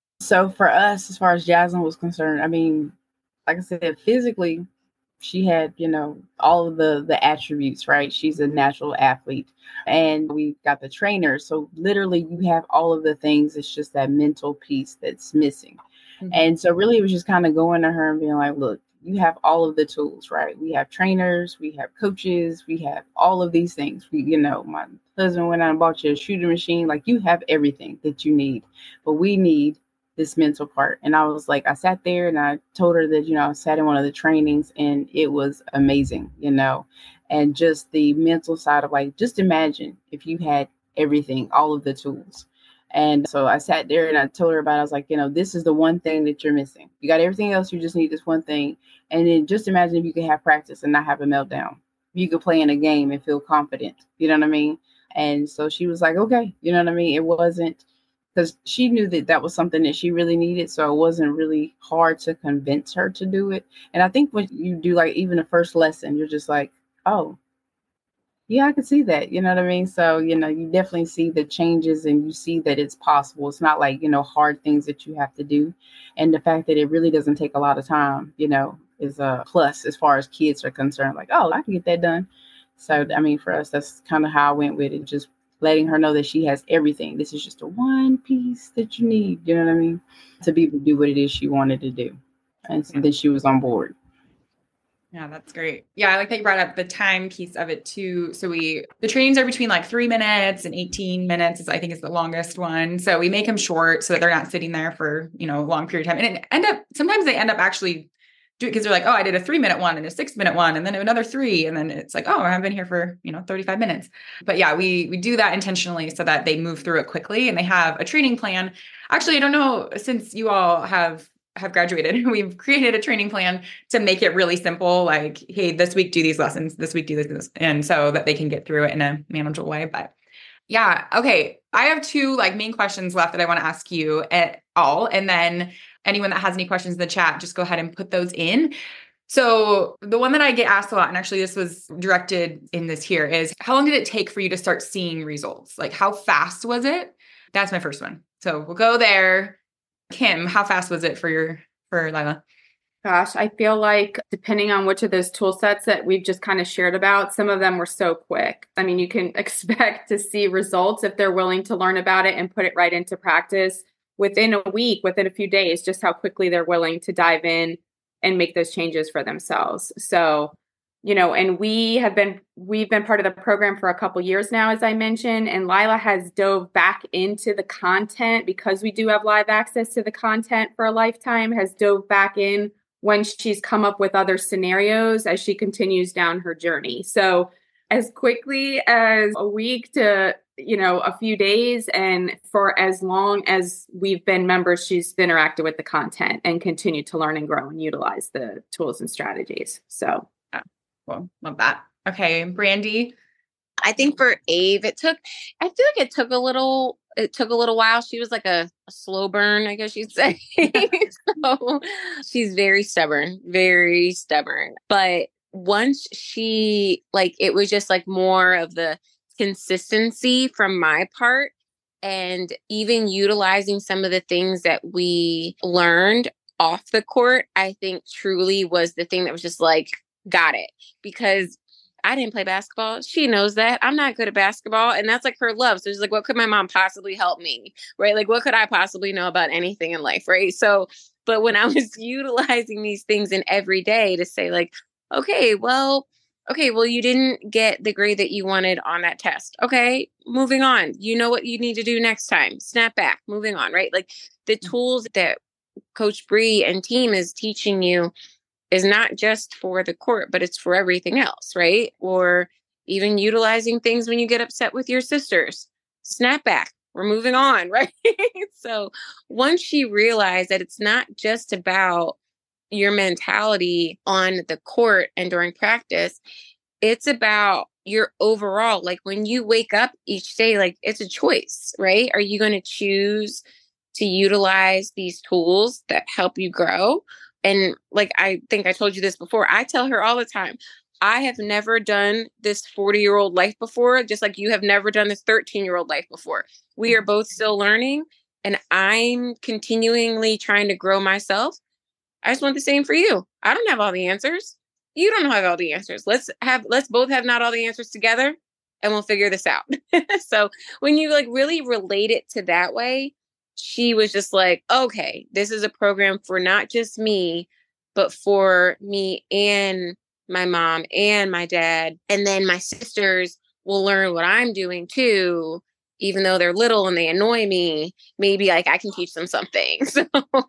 So for us, as far as Jaslyn was concerned, I mean, like I said, physically, she had, you know, all of the, the attributes, right? She's a natural athlete, and we got the trainer. So literally you have all of the things. It's just that mental piece that's missing. Mm-hmm. And so really it was just kind of going to her and being like, look, you have all of the tools, right? We have trainers, we have coaches, we have all of these things. We, you know, my husband went out and bought you a shooting machine. Like you have everything that you need, but we need this mental part. And I was like, I sat there and I told her that, you know, I sat in one of the trainings and it was amazing, you know, and just the mental side of like, just imagine if you had everything, all of the tools. And so I sat there and I told her about it. I was like, you know, this is the one thing that you're missing. You got everything else. You just need this one thing. And then just imagine if you could have practice and not have a meltdown. You could play in a game and feel confident. You know what I mean? And so she was like, okay, you know what I mean? It wasn't, because she knew that that was something that she really needed. So it wasn't really hard to convince her to do it. And I think when you do like even the first lesson, you're just like, oh, yeah, I could see that. You know what I mean? So, you know, you definitely see the changes and you see that it's possible. It's not like, you know, hard things that you have to do. And the fact that it really doesn't take a lot of time, you know, is a plus as far as kids are concerned. Like, oh, I can get that done. So, I mean, for us, that's kind of how I went with it. Just letting her know that she has everything. This is just a one piece that you need, you know what I mean, to be able to do what it is she wanted to do. And so then she was on board. Yeah, that's great. Yeah, I like that you brought up the time piece of it too. So we, the trainings are between like three minutes and eighteen minutes is, I think is the longest one. So we make them short so that they're not sitting there for, you know, a long period of time. And it end up, sometimes they end up actually doing, because they're like, oh, I did a three minute one and a six minute one and then another three. And then it's like, oh, I've been here for, you know, thirty-five minutes. But yeah, we, we do that intentionally so that they move through it quickly and they have a training plan. Actually, I don't know, since you all have have graduated, we've created a training plan to make it really simple. Like, hey, this week do these lessons, this week do this, and so that they can get through it in a manageable way. But yeah, okay. I have two like main questions left that I want to ask you at all. And then anyone that has any questions in the chat, just go ahead and put those in. So the one that I get asked a lot, and actually this was directed in this here, is how long did it take for you to start seeing results? Like how fast was it? That's my first one. So we'll go there. Kim, how fast was it for your, for Lila? Gosh, I feel like depending on which of those tool sets that we've just kind of shared about, some of them were so quick. I mean, you can expect to see results if they're willing to learn about it and put it right into practice within a week, within a few days, just how quickly they're willing to dive in and make those changes for themselves. So, you know, and we have been, we've been part of the program for a couple years now, as I mentioned, and Lila has dove back into the content because we do have live access to the content for a lifetime, has dove back in when she's come up with other scenarios as she continues down her journey. So as quickly as a week to, you know, a few days, and for as long as we've been members, she's interacted with the content and continued to learn and grow and utilize the tools and strategies. So well, love that. Okay. Brandy. I think for Ave, it took, I feel like it took a little, it took a little while. She was like a, a slow burn, I guess you'd say. So she's very stubborn, very stubborn. But once she, like, it was just like more of the consistency from my part, and even utilizing some of the things that we learned off the court, I think truly was the thing that was just like, got it. Because I didn't play basketball. She knows that. I'm not good at basketball. And that's like her love. So she's like, what could my mom possibly help me? Right? Like, what could I possibly know about anything in life? Right? So, but when I was utilizing these things in every day to say like, okay, well, okay, well, you didn't get the grade that you wanted on that test. Okay, moving on. You know what you need to do next time. Snap back, moving on, right? Like the tools that Coach Bree and team is teaching you is not just for the court, but it's for everything else, right? Or even utilizing things when you get upset with your sisters. Snap back, we're moving on, right? So once you realize that it's not just about your mentality on the court and during practice, it's about your overall, like when you wake up each day, like it's a choice, right? Are you going to choose to utilize these tools that help you grow? And like, I think I told you this before, I tell her all the time, I have never done this forty year old life before, just like you have never done this thirteen year old life before. We are both still learning, and I'm continually trying to grow myself. I just want the same for you. I don't have all the answers. You don't have all the answers. Let's have, let's both have not all the answers together, and we'll figure this out. So when you like really relate it to that way, she was just like, okay, this is a program for not just me, but for me and my mom and my dad. And then my sisters will learn what I'm doing too, even though they're little and they annoy me. Maybe like I can teach them something. So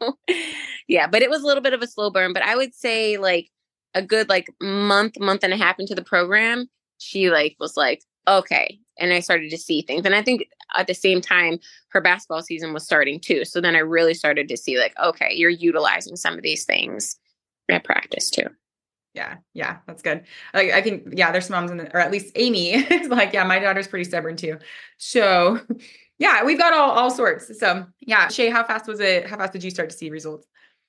yeah, but it was a little bit of a slow burn. But I would say like a good like month, month and a half into the program, she like was like, okay. And I started to see things. And I think at the same time, her basketball season was starting too. So then I really started to see like, okay, you're utilizing some of these things at practice too. Yeah. Yeah. That's good. Like, I think, yeah, there's some moms in the, or at least Amy is like, yeah, my daughter's pretty stubborn too. So yeah, we've got all, all sorts. So yeah. Shay, how fast was it? How fast did you start to see results?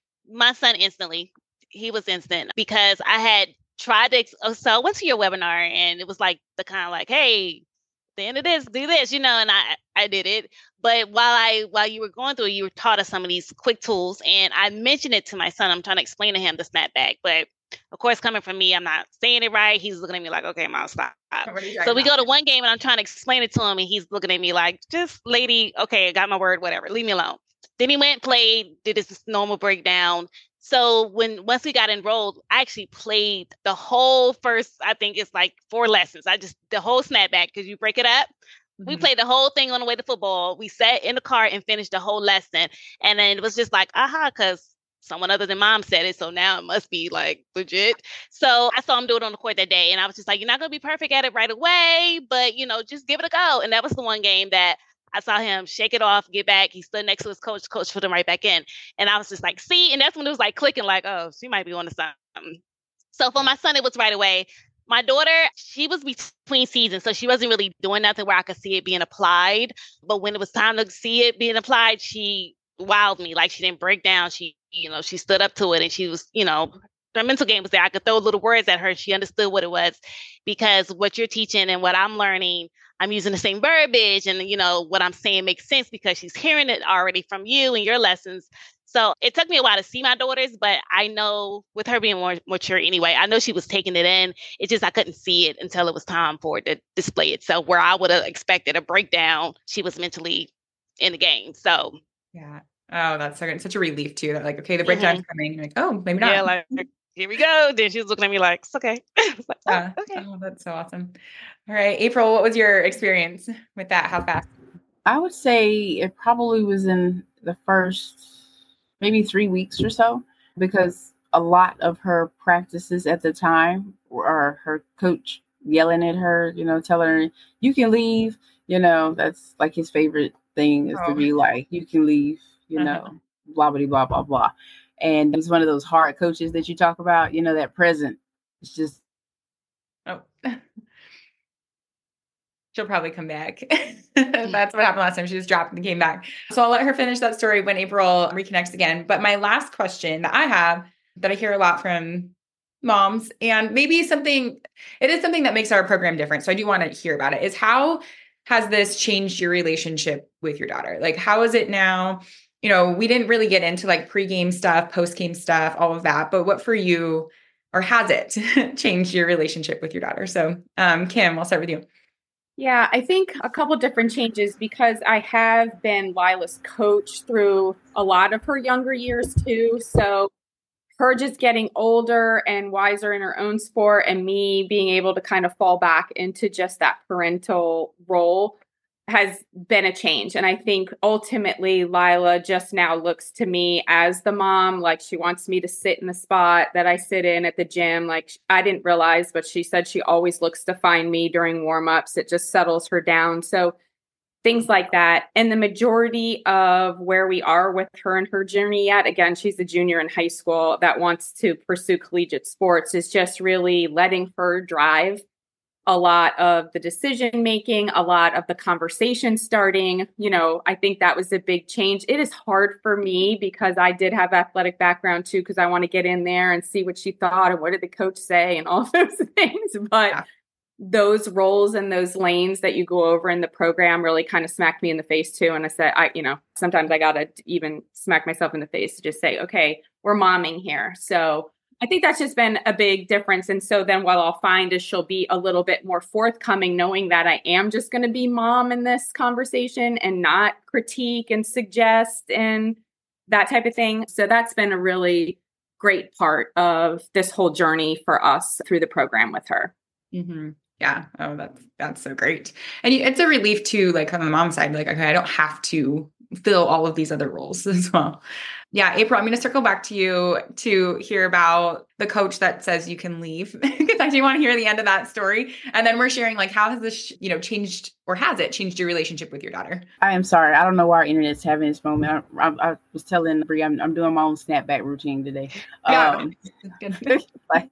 My son instantly, he was instant because I had tried to, so I went to your webinar and it was like the kind of like, hey, the end of this, do this, you know, and I, I did it. But while I, while you were going through it, you were taught us some of these quick tools, and I mentioned it to my son. I'm trying to explain to him the snapback, but of course, coming from me, I'm not saying it right. He's looking at me like, okay, mom, stop. So we go to one game and I'm trying to explain it to him, and he's looking at me like, just lady, okay, I got my word, whatever, leave me alone. Then he went, played, did his normal breakdown. So when, once we got enrolled, I actually played the whole first, I think it's like four lessons. I just, the whole snapback, because you break it up. Mm-hmm. We played the whole thing on the way to football. We sat in the car and finished the whole lesson. And then it was just like, aha, because someone other than mom said it. So now it must be like legit. So I saw him do it on the court that day. And I was just like, you're not going to be perfect at it right away, but you know, just give it a go. And that was the one game that I saw him shake it off, get back. He stood next to his coach. Coach put him right back in. And I was just like, see? And that's when it was like clicking, like, oh, she might be on to something. So for my son, it was right away. My daughter, she was between seasons, so she wasn't really doing nothing where I could see it being applied. But when it was time to see it being applied, she wowed me. Like, she didn't break down. She, you know, she stood up to it, and she was, you know, her mental game was there. I could throw little words at her. She understood what it was, because what you're teaching and what I'm learning, I'm using the same verbiage, and, you know, what I'm saying makes sense because she's hearing it already from you and your lessons. So it took me a while to see my daughters, but I know with her being more mature anyway, I know she was taking it in. It's just I couldn't see it until it was time for it to display itself, where I would have expected a breakdown. She was mentally in the game. So yeah. Oh, that's so good. Such a relief too. That like, okay, the breakdown's mm-hmm. coming. You're like, oh, maybe not. Yeah, like, here we go. Then she was looking at me like, it's okay. Like, oh, yeah. Okay. Oh, that's so awesome. All right, April, what was your experience with that? How fast? I would say it probably was in the first maybe three weeks or so, because a lot of her practices at the time were her coach yelling at her, you know, telling her, you can leave, you know, that's like his favorite thing is oh. to be like, you can leave, you uh-huh. know, blah, blah, blah, blah, blah. And he's one of those hard coaches that you talk about, you know, that present. It's just. Oh. she'll probably come back. That's what happened last time. She was dropped and came back. So I'll let her finish that story when April reconnects again. But my last question that I have that I hear a lot from moms, and maybe something, it is something that makes our program different. So I do want to hear about it, is how has this changed your relationship with your daughter? Like, how is it now? You know, we didn't really get into like pregame stuff, postgame stuff, all of that, but what for you, or has it changed your relationship with your daughter? So um, Kim, I'll start with you. Yeah, I think a couple different changes because I have been Lila's coach through a lot of her younger years too. So her just getting older and wiser in her own sport and me being able to kind of fall back into just that parental role has been a change. And I think ultimately Lila just now looks to me as the mom, like she wants me to sit in the spot that I sit in at the gym. Like I didn't realize, but she said she always looks to find me during warm-ups. It just settles her down. So things like that. And the majority of where we are with her and her journey yet, again, she's a junior in high school that wants to pursue collegiate sports, is just really letting her drive a lot of the decision making, a lot of the conversation starting. You know, I think that was a big change. It is hard for me because I did have athletic background too, because I want to get in there and see what she thought and what did the coach say and all those things. But yeah. Those roles and those lanes that you go over in the program really kind of smacked me in the face too. And I said, I, you know, sometimes I got to even smack myself in the face to just say, okay, we're momming here. So I think that's just been a big difference. And so then what I'll find is she'll be a little bit more forthcoming, knowing that I am just going to be mom in this conversation and not critique and suggest and that type of thing. So that's been a really great part of this whole journey for us through the program with her. Mm-hmm. Yeah. Oh, that's, that's so great. And it's a relief too, like on the mom side, like, okay, I don't have to fill all of these other roles as well. Yeah. April, I'm going to circle back to you to hear about the coach that says you can leave, because I do want to hear the end of that story. And then we're sharing like, how has this, you know, changed, or has it changed your relationship with your daughter? I am sorry. I don't know why our internet's having this moment. I, I, I was telling Bree, I'm, I'm doing my own snapback routine today. Yeah. Um, like,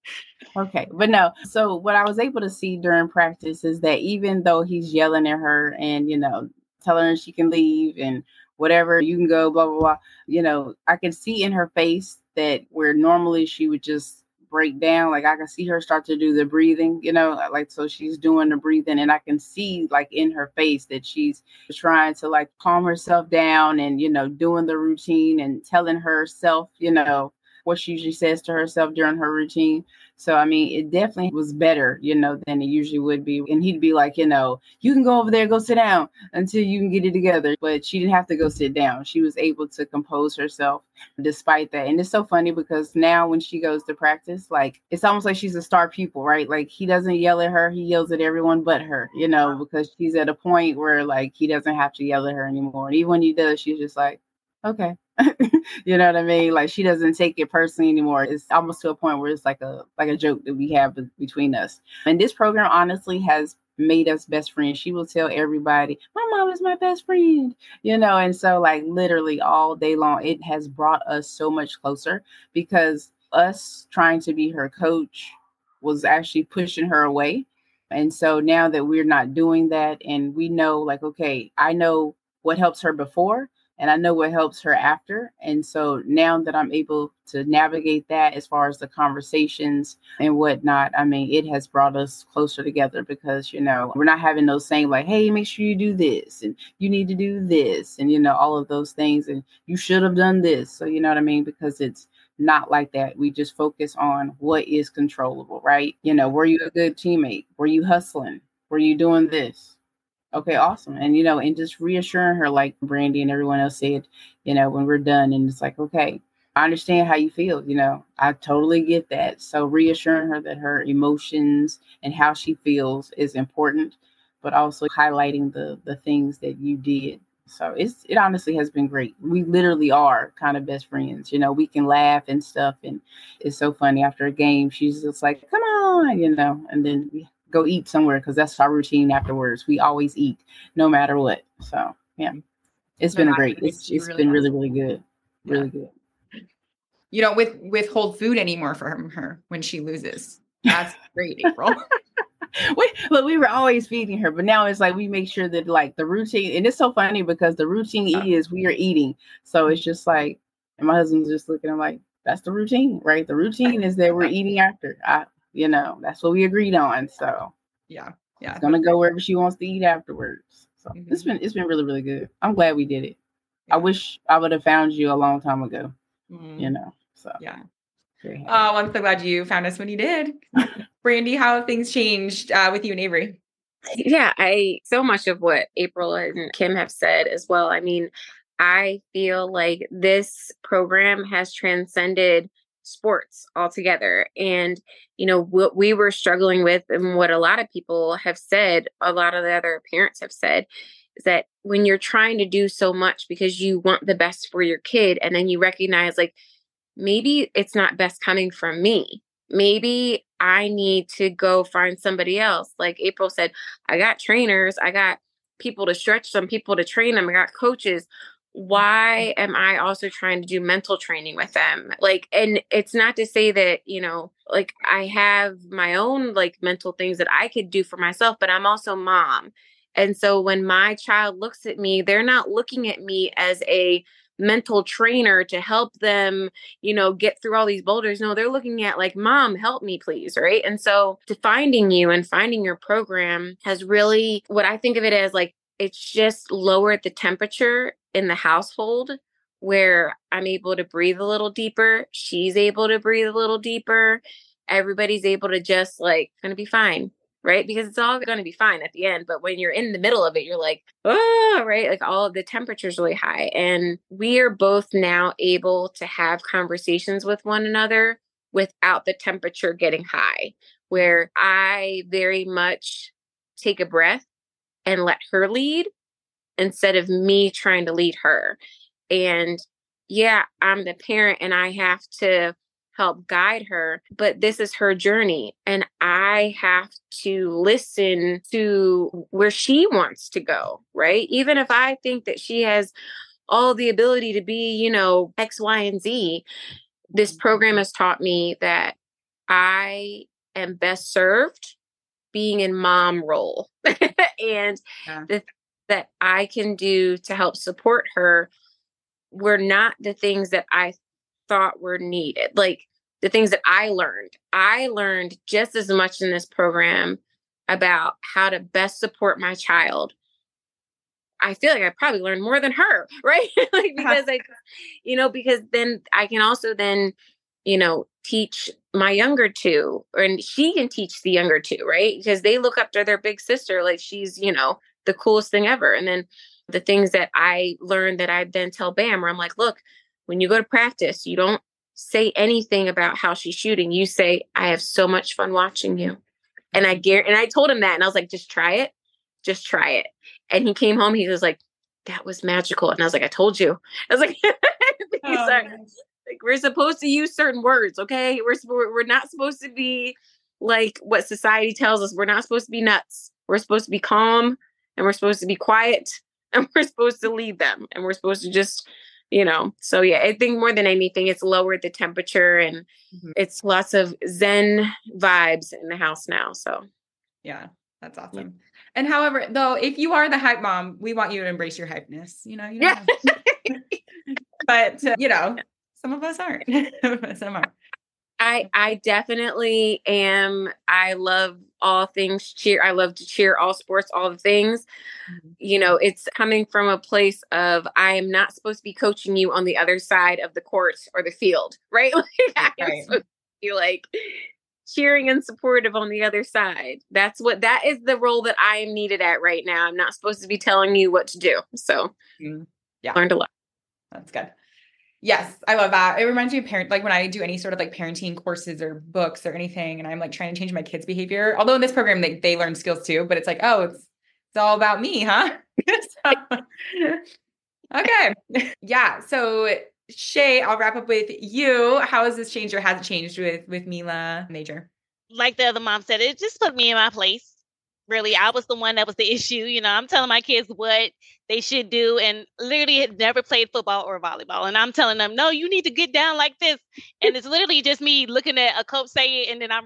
Okay. But no. So what I was able to see during practice is that even though he's yelling at her and, you know, telling her she can leave and whatever, you can go, blah, blah, blah, you know, I can see in her face that where normally she would just break down, like I can see her start to do the breathing, you know, like, so she's doing the breathing and I can see like in her face that she's trying to like calm herself down and, you know, doing the routine and telling herself, you know, what she usually says to herself during her routine. So, I mean, it definitely was better, you know, than it usually would be. And he'd be like, you know, you can go over there, go sit down until you can get it together. But she didn't have to go sit down. She was able to compose herself despite that. And it's so funny because now when she goes to practice, like, it's almost like she's a star pupil, right? Like he doesn't yell at her. He yells at everyone but her, you know, because she's at a point where like he doesn't have to yell at her anymore. And even when he does, she's just like, okay. You know what I mean? Like she doesn't take it personally anymore. It's almost to a point where it's like a like a joke that we have between us. And this program honestly has made us best friends. She will tell everybody, my mom is my best friend, you know, and so like literally all day long, it has brought us so much closer because us trying to be her coach was actually pushing her away. And so now that we're not doing that and we know like, okay, I know what helps her before. And I know what helps her after. And so now that I'm able to navigate that as far as the conversations and whatnot, I mean, it has brought us closer together because, you know, we're not having those saying like, hey, make sure you do this and you need to do this and, you know, all of those things. And you should have done this. So, you know what I mean? Because it's not like that. We just focus on what is controllable, right? You know, were you a good teammate? Were you hustling? Were you doing this? Okay, awesome. And, you know, and just reassuring her, like Brandy and everyone else said, you know, when we're done and it's like, okay, I understand how you feel. You know, I totally get that. So reassuring her that her emotions and how she feels is important, but also highlighting the the things that you did. So it's it honestly has been great. We literally are kind of best friends. You know, we can laugh and stuff. And it's so funny after a game, she's just like, come on, you know, and then we go eat somewhere because that's our routine afterwards. We always eat no matter what. So yeah, it's been great. It's it's been really, really good. Really good. You don't with withhold food anymore from her when she loses. That's great, April. we, but we were always feeding her, but now it's like we make sure that like the routine, and it's so funny because the routine is we are eating. So it's just like, and my husband's just looking at like, that's the routine, right? The routine is that we're eating after. I, you know, that's what we agreed on. So yeah, yeah, it's gonna go wherever she wants to eat afterwards. So mm-hmm. it's been it's been really really good. I'm glad we did it. Yeah. I wish I would have found you a long time ago. Mm-hmm. You know, so yeah. Oh, I'm so glad you found us when you did. Brandy, how have things changed uh, with you and Avery? Yeah, I so much of what April and Kim have said as well. I mean, I feel like this program has transcended sports altogether. And, you know, what we were struggling with and what a lot of people have said, a lot of the other parents have said, is that when you're trying to do so much because you want the best for your kid, and then you recognize like, maybe it's not best coming from me. Maybe I need to go find somebody else. Like April said, I got trainers, I got people to stretch them, people to train them, I got coaches. Why am I also trying to do mental training with them? Like, and it's not to say that, you know, like I have my own like mental things that I could do for myself, but I'm also mom. And so when my child looks at me, they're not looking at me as a mental trainer to help them, you know, get through all these boulders. No, they're looking at like, mom, help me, please. Right. And so to finding you and finding your program has really, what I think of it as like, it's just lowered the temperature in the household where I'm able to breathe a little deeper. She's able to breathe a little deeper. Everybody's able to just like, gonna be fine. Right? Because it's all going to be fine at the end. But when you're in the middle of it, you're like, oh, right? Like all of the temperature's really high. And we are both now able to have conversations with one another without the temperature getting high, where I very much take a breath and let her lead instead of me trying to lead her. And yeah, I'm the parent and I have to help guide her, but this is her journey. And I have to listen to where she wants to go, right? Even if I think that she has all the ability to be, you know, X, Y, and Z, this program has taught me that I am best served being in mom role and yeah. the, that I can do to help support her were not the things that I thought were needed. Like the things that I learned, I learned just as much in this program about how to best support my child. I feel like I probably learned more than her, right? like because I, you know, because then I can also then, you know, teach my younger two, and she can teach the younger two, right? Because they look up to their big sister like she's, you know, the coolest thing ever. And then the things that I learned that I then tell Bam, where I'm like, look, when you go to practice, you don't say anything about how she's shooting. You say, I have so much fun watching you. And I guarantee, and I told him that, and I was like, just try it. Just try it. And he came home, he was like, that was magical. And I was like, I told you. I was like, oh, sorry. Like, we're supposed to use certain words, okay? We're, we're not supposed to be like what society tells us. We're not supposed to be nuts. We're supposed to be calm, and we're supposed to be quiet, and we're supposed to lead them, and we're supposed to just, you know. So yeah, I think more than anything, it's lowered the temperature, and mm-hmm. it's lots of Zen vibes in the house now. So yeah, that's awesome. Yeah. And however, though, if you are the hype mom, we want you to embrace your hypeness, you know? You know yeah. But, uh, you know, some of us aren't. Some are. I, I definitely am. I love all things cheer. I love to cheer all sports, all the things. Mm-hmm. You know, it's coming from a place of, I am not supposed to be coaching you on the other side of the court or the field, right? Like, I am right. supposed to be like cheering and supportive on the other side. That's what, that is the role that I am needed at right now. I'm not supposed to be telling you what to do. So mm-hmm. yeah, learned a lot. That's good. Yes, I love that. It reminds me of parent, like when I do any sort of like parenting courses or books or anything, and I'm like trying to change my kids' behavior. Although in this program, they, they learn skills too, but it's like, oh, it's, it's all about me, huh? so, okay. Yeah. So Shay, I'll wrap up with you. How has this changed, or has it changed with, with Mila Major? Like the other mom said, it just put me in my place. Really, I was the one that was the issue. You know, I'm telling my kids what they should do, and literally had never played football or volleyball. And I'm telling them, no, you need to get down like this. And it's literally just me looking at a coach say it, and then I'm re-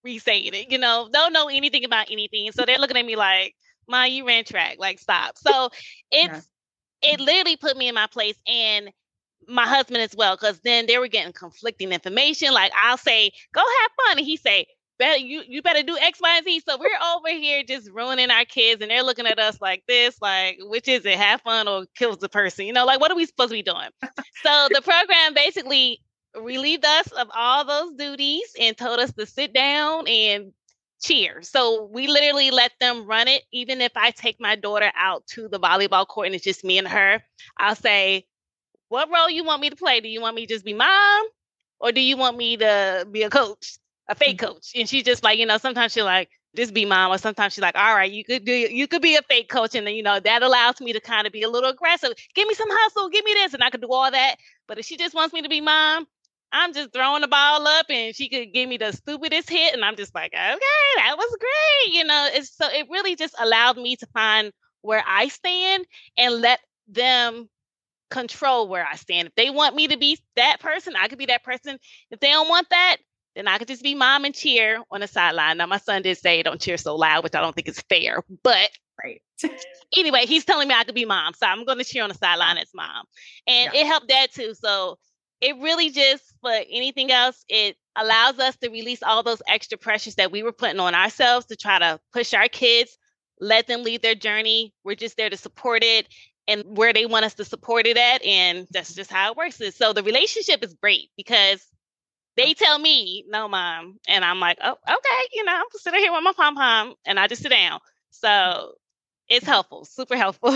re-saying it, you know, don't know anything about anything. So they're looking at me like, Ma, you ran track, like stop. So it's, yeah. it literally put me in my place, and my husband as well, because then they were getting conflicting information. Like I'll say, go have fun. And he say, better you you better do X, Y, and Z. So we're over here just ruining our kids, and they're looking at us like this, like, which is it, have fun or kills the person? You know, like, what are we supposed to be doing? So the program basically relieved us of all those duties and told us to sit down and cheer. So we literally let them run it. Even if I take my daughter out to the volleyball court and it's just me and her, I'll say, what role you want me to play? Do you want me to just be mom, or do you want me to be a coach? A fake coach. And she's just like, you know, sometimes she's like, just be mom. Or sometimes she's like, all right, you could do, you could be a fake coach. And then, you know, that allows me to kind of be a little aggressive. Give me some hustle, give me this. And I could do all that. But if she just wants me to be mom, I'm just throwing the ball up and she could give me the stupidest hit. And I'm just like, okay, that was great. You know, it's so it really just allowed me to find where I stand and let them control where I stand. If they want me to be that person, I could be that person. If they don't want that, then I could just be mom and cheer on the sideline. Now, my son did say don't cheer so loud, which I don't think is fair. But right. Anyway, he's telling me I could be mom. So I'm going to cheer on the sideline as mom. And yeah. It helped Dad too. So it really just, for anything else, it allows us to release all those extra pressures that we were putting on ourselves to try to push our kids, let them lead their journey. We're just there to support it and where they want us to support it at. And that's just how it works. So the relationship is great because they tell me, no, mom. And I'm like, oh, okay. You know, I'm sitting here with my pom-pom and I just sit down. So it's helpful, super helpful.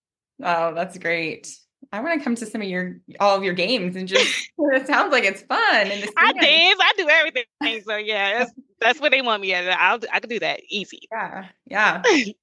Oh, that's great. I want to come to some of your, all of your games and just, it sounds like it's fun. And I dance, I do everything. So yeah, that's, that's what they want me at. I'll, I could do that easy. Yeah. Yeah.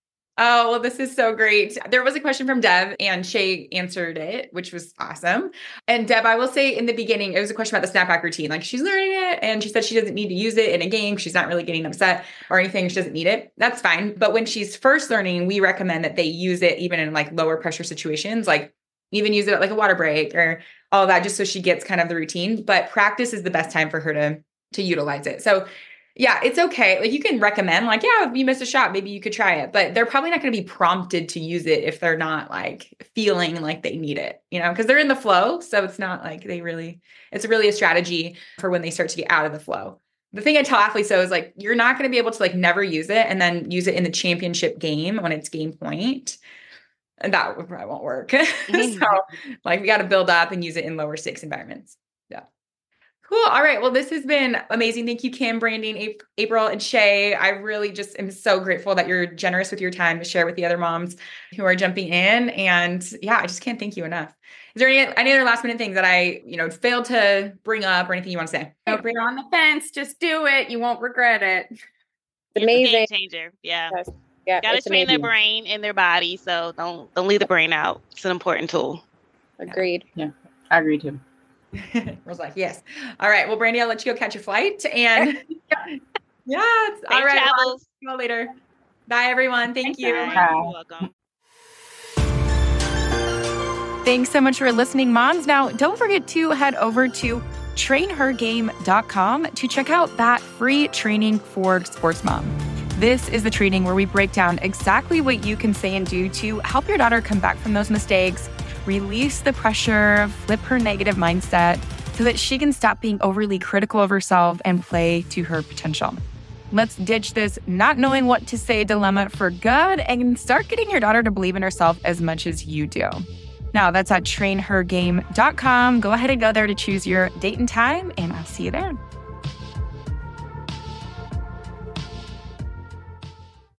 Oh, well, this is so great. There was a question from Deb and Shay answered it, which was awesome. And Deb, I will say in the beginning, it was a question about the snapback routine. Like she's learning it and she said she doesn't need to use it in a game. She's not really getting upset or anything. She doesn't need it. That's fine. But when she's first learning, we recommend that they use it even in like lower pressure situations, like even use it at like a water break or all that, just so she gets kind of the routine. But practice is the best time for her to, to utilize it. So yeah, it's okay. Like you can recommend like, yeah, if you miss a shot, maybe you could try it, but they're probably not going to be prompted to use it if they're not like feeling like they need it, you know, because they're in the flow. So it's not like they really, it's really a strategy for when they start to get out of the flow. The thing I tell athletes though is like, you're not going to be able to like never use it and then use it in the championship game when it's game point. And that probably won't work. Mm-hmm. So like we got to build up and use it in lower stakes environments. Yeah. Cool. All right. Well, this has been amazing. Thank you, Kim, Brandon, April, and Shay. I really just am so grateful that you're generous with your time to share with the other moms who are jumping in. And yeah, I just can't thank you enough. Is there any, any other last minute things that I, you know, failed to bring up or anything you want to say? If you're on the fence, just do it. You won't regret it. It's amazing. It's a game changer. Yeah. Yes. Yeah. Got to train amazing. Their brain and their body. So don't, don't leave the brain out. It's an important tool. Agreed. Yeah. I agree too. Rose like, yes. All right. Well, Brandy, I'll let you go catch your flight. And yeah, it's all right. I'll see you all later. Bye, everyone. Thank Thanks, you. Bye. You're welcome. Thanks so much for listening, moms. Now, don't forget to head over to train her game dot com to check out that free training for sports mom. This is the training where we break down exactly what you can say and do to help your daughter come back from those mistakes, release the pressure, flip her negative mindset so that she can stop being overly critical of herself and play to her potential. Let's ditch this not knowing what to say dilemma for good and start getting your daughter to believe in herself as much as you do. Now, that's at train her game dot com. Go ahead and go there to choose your date and time, and I'll see you there.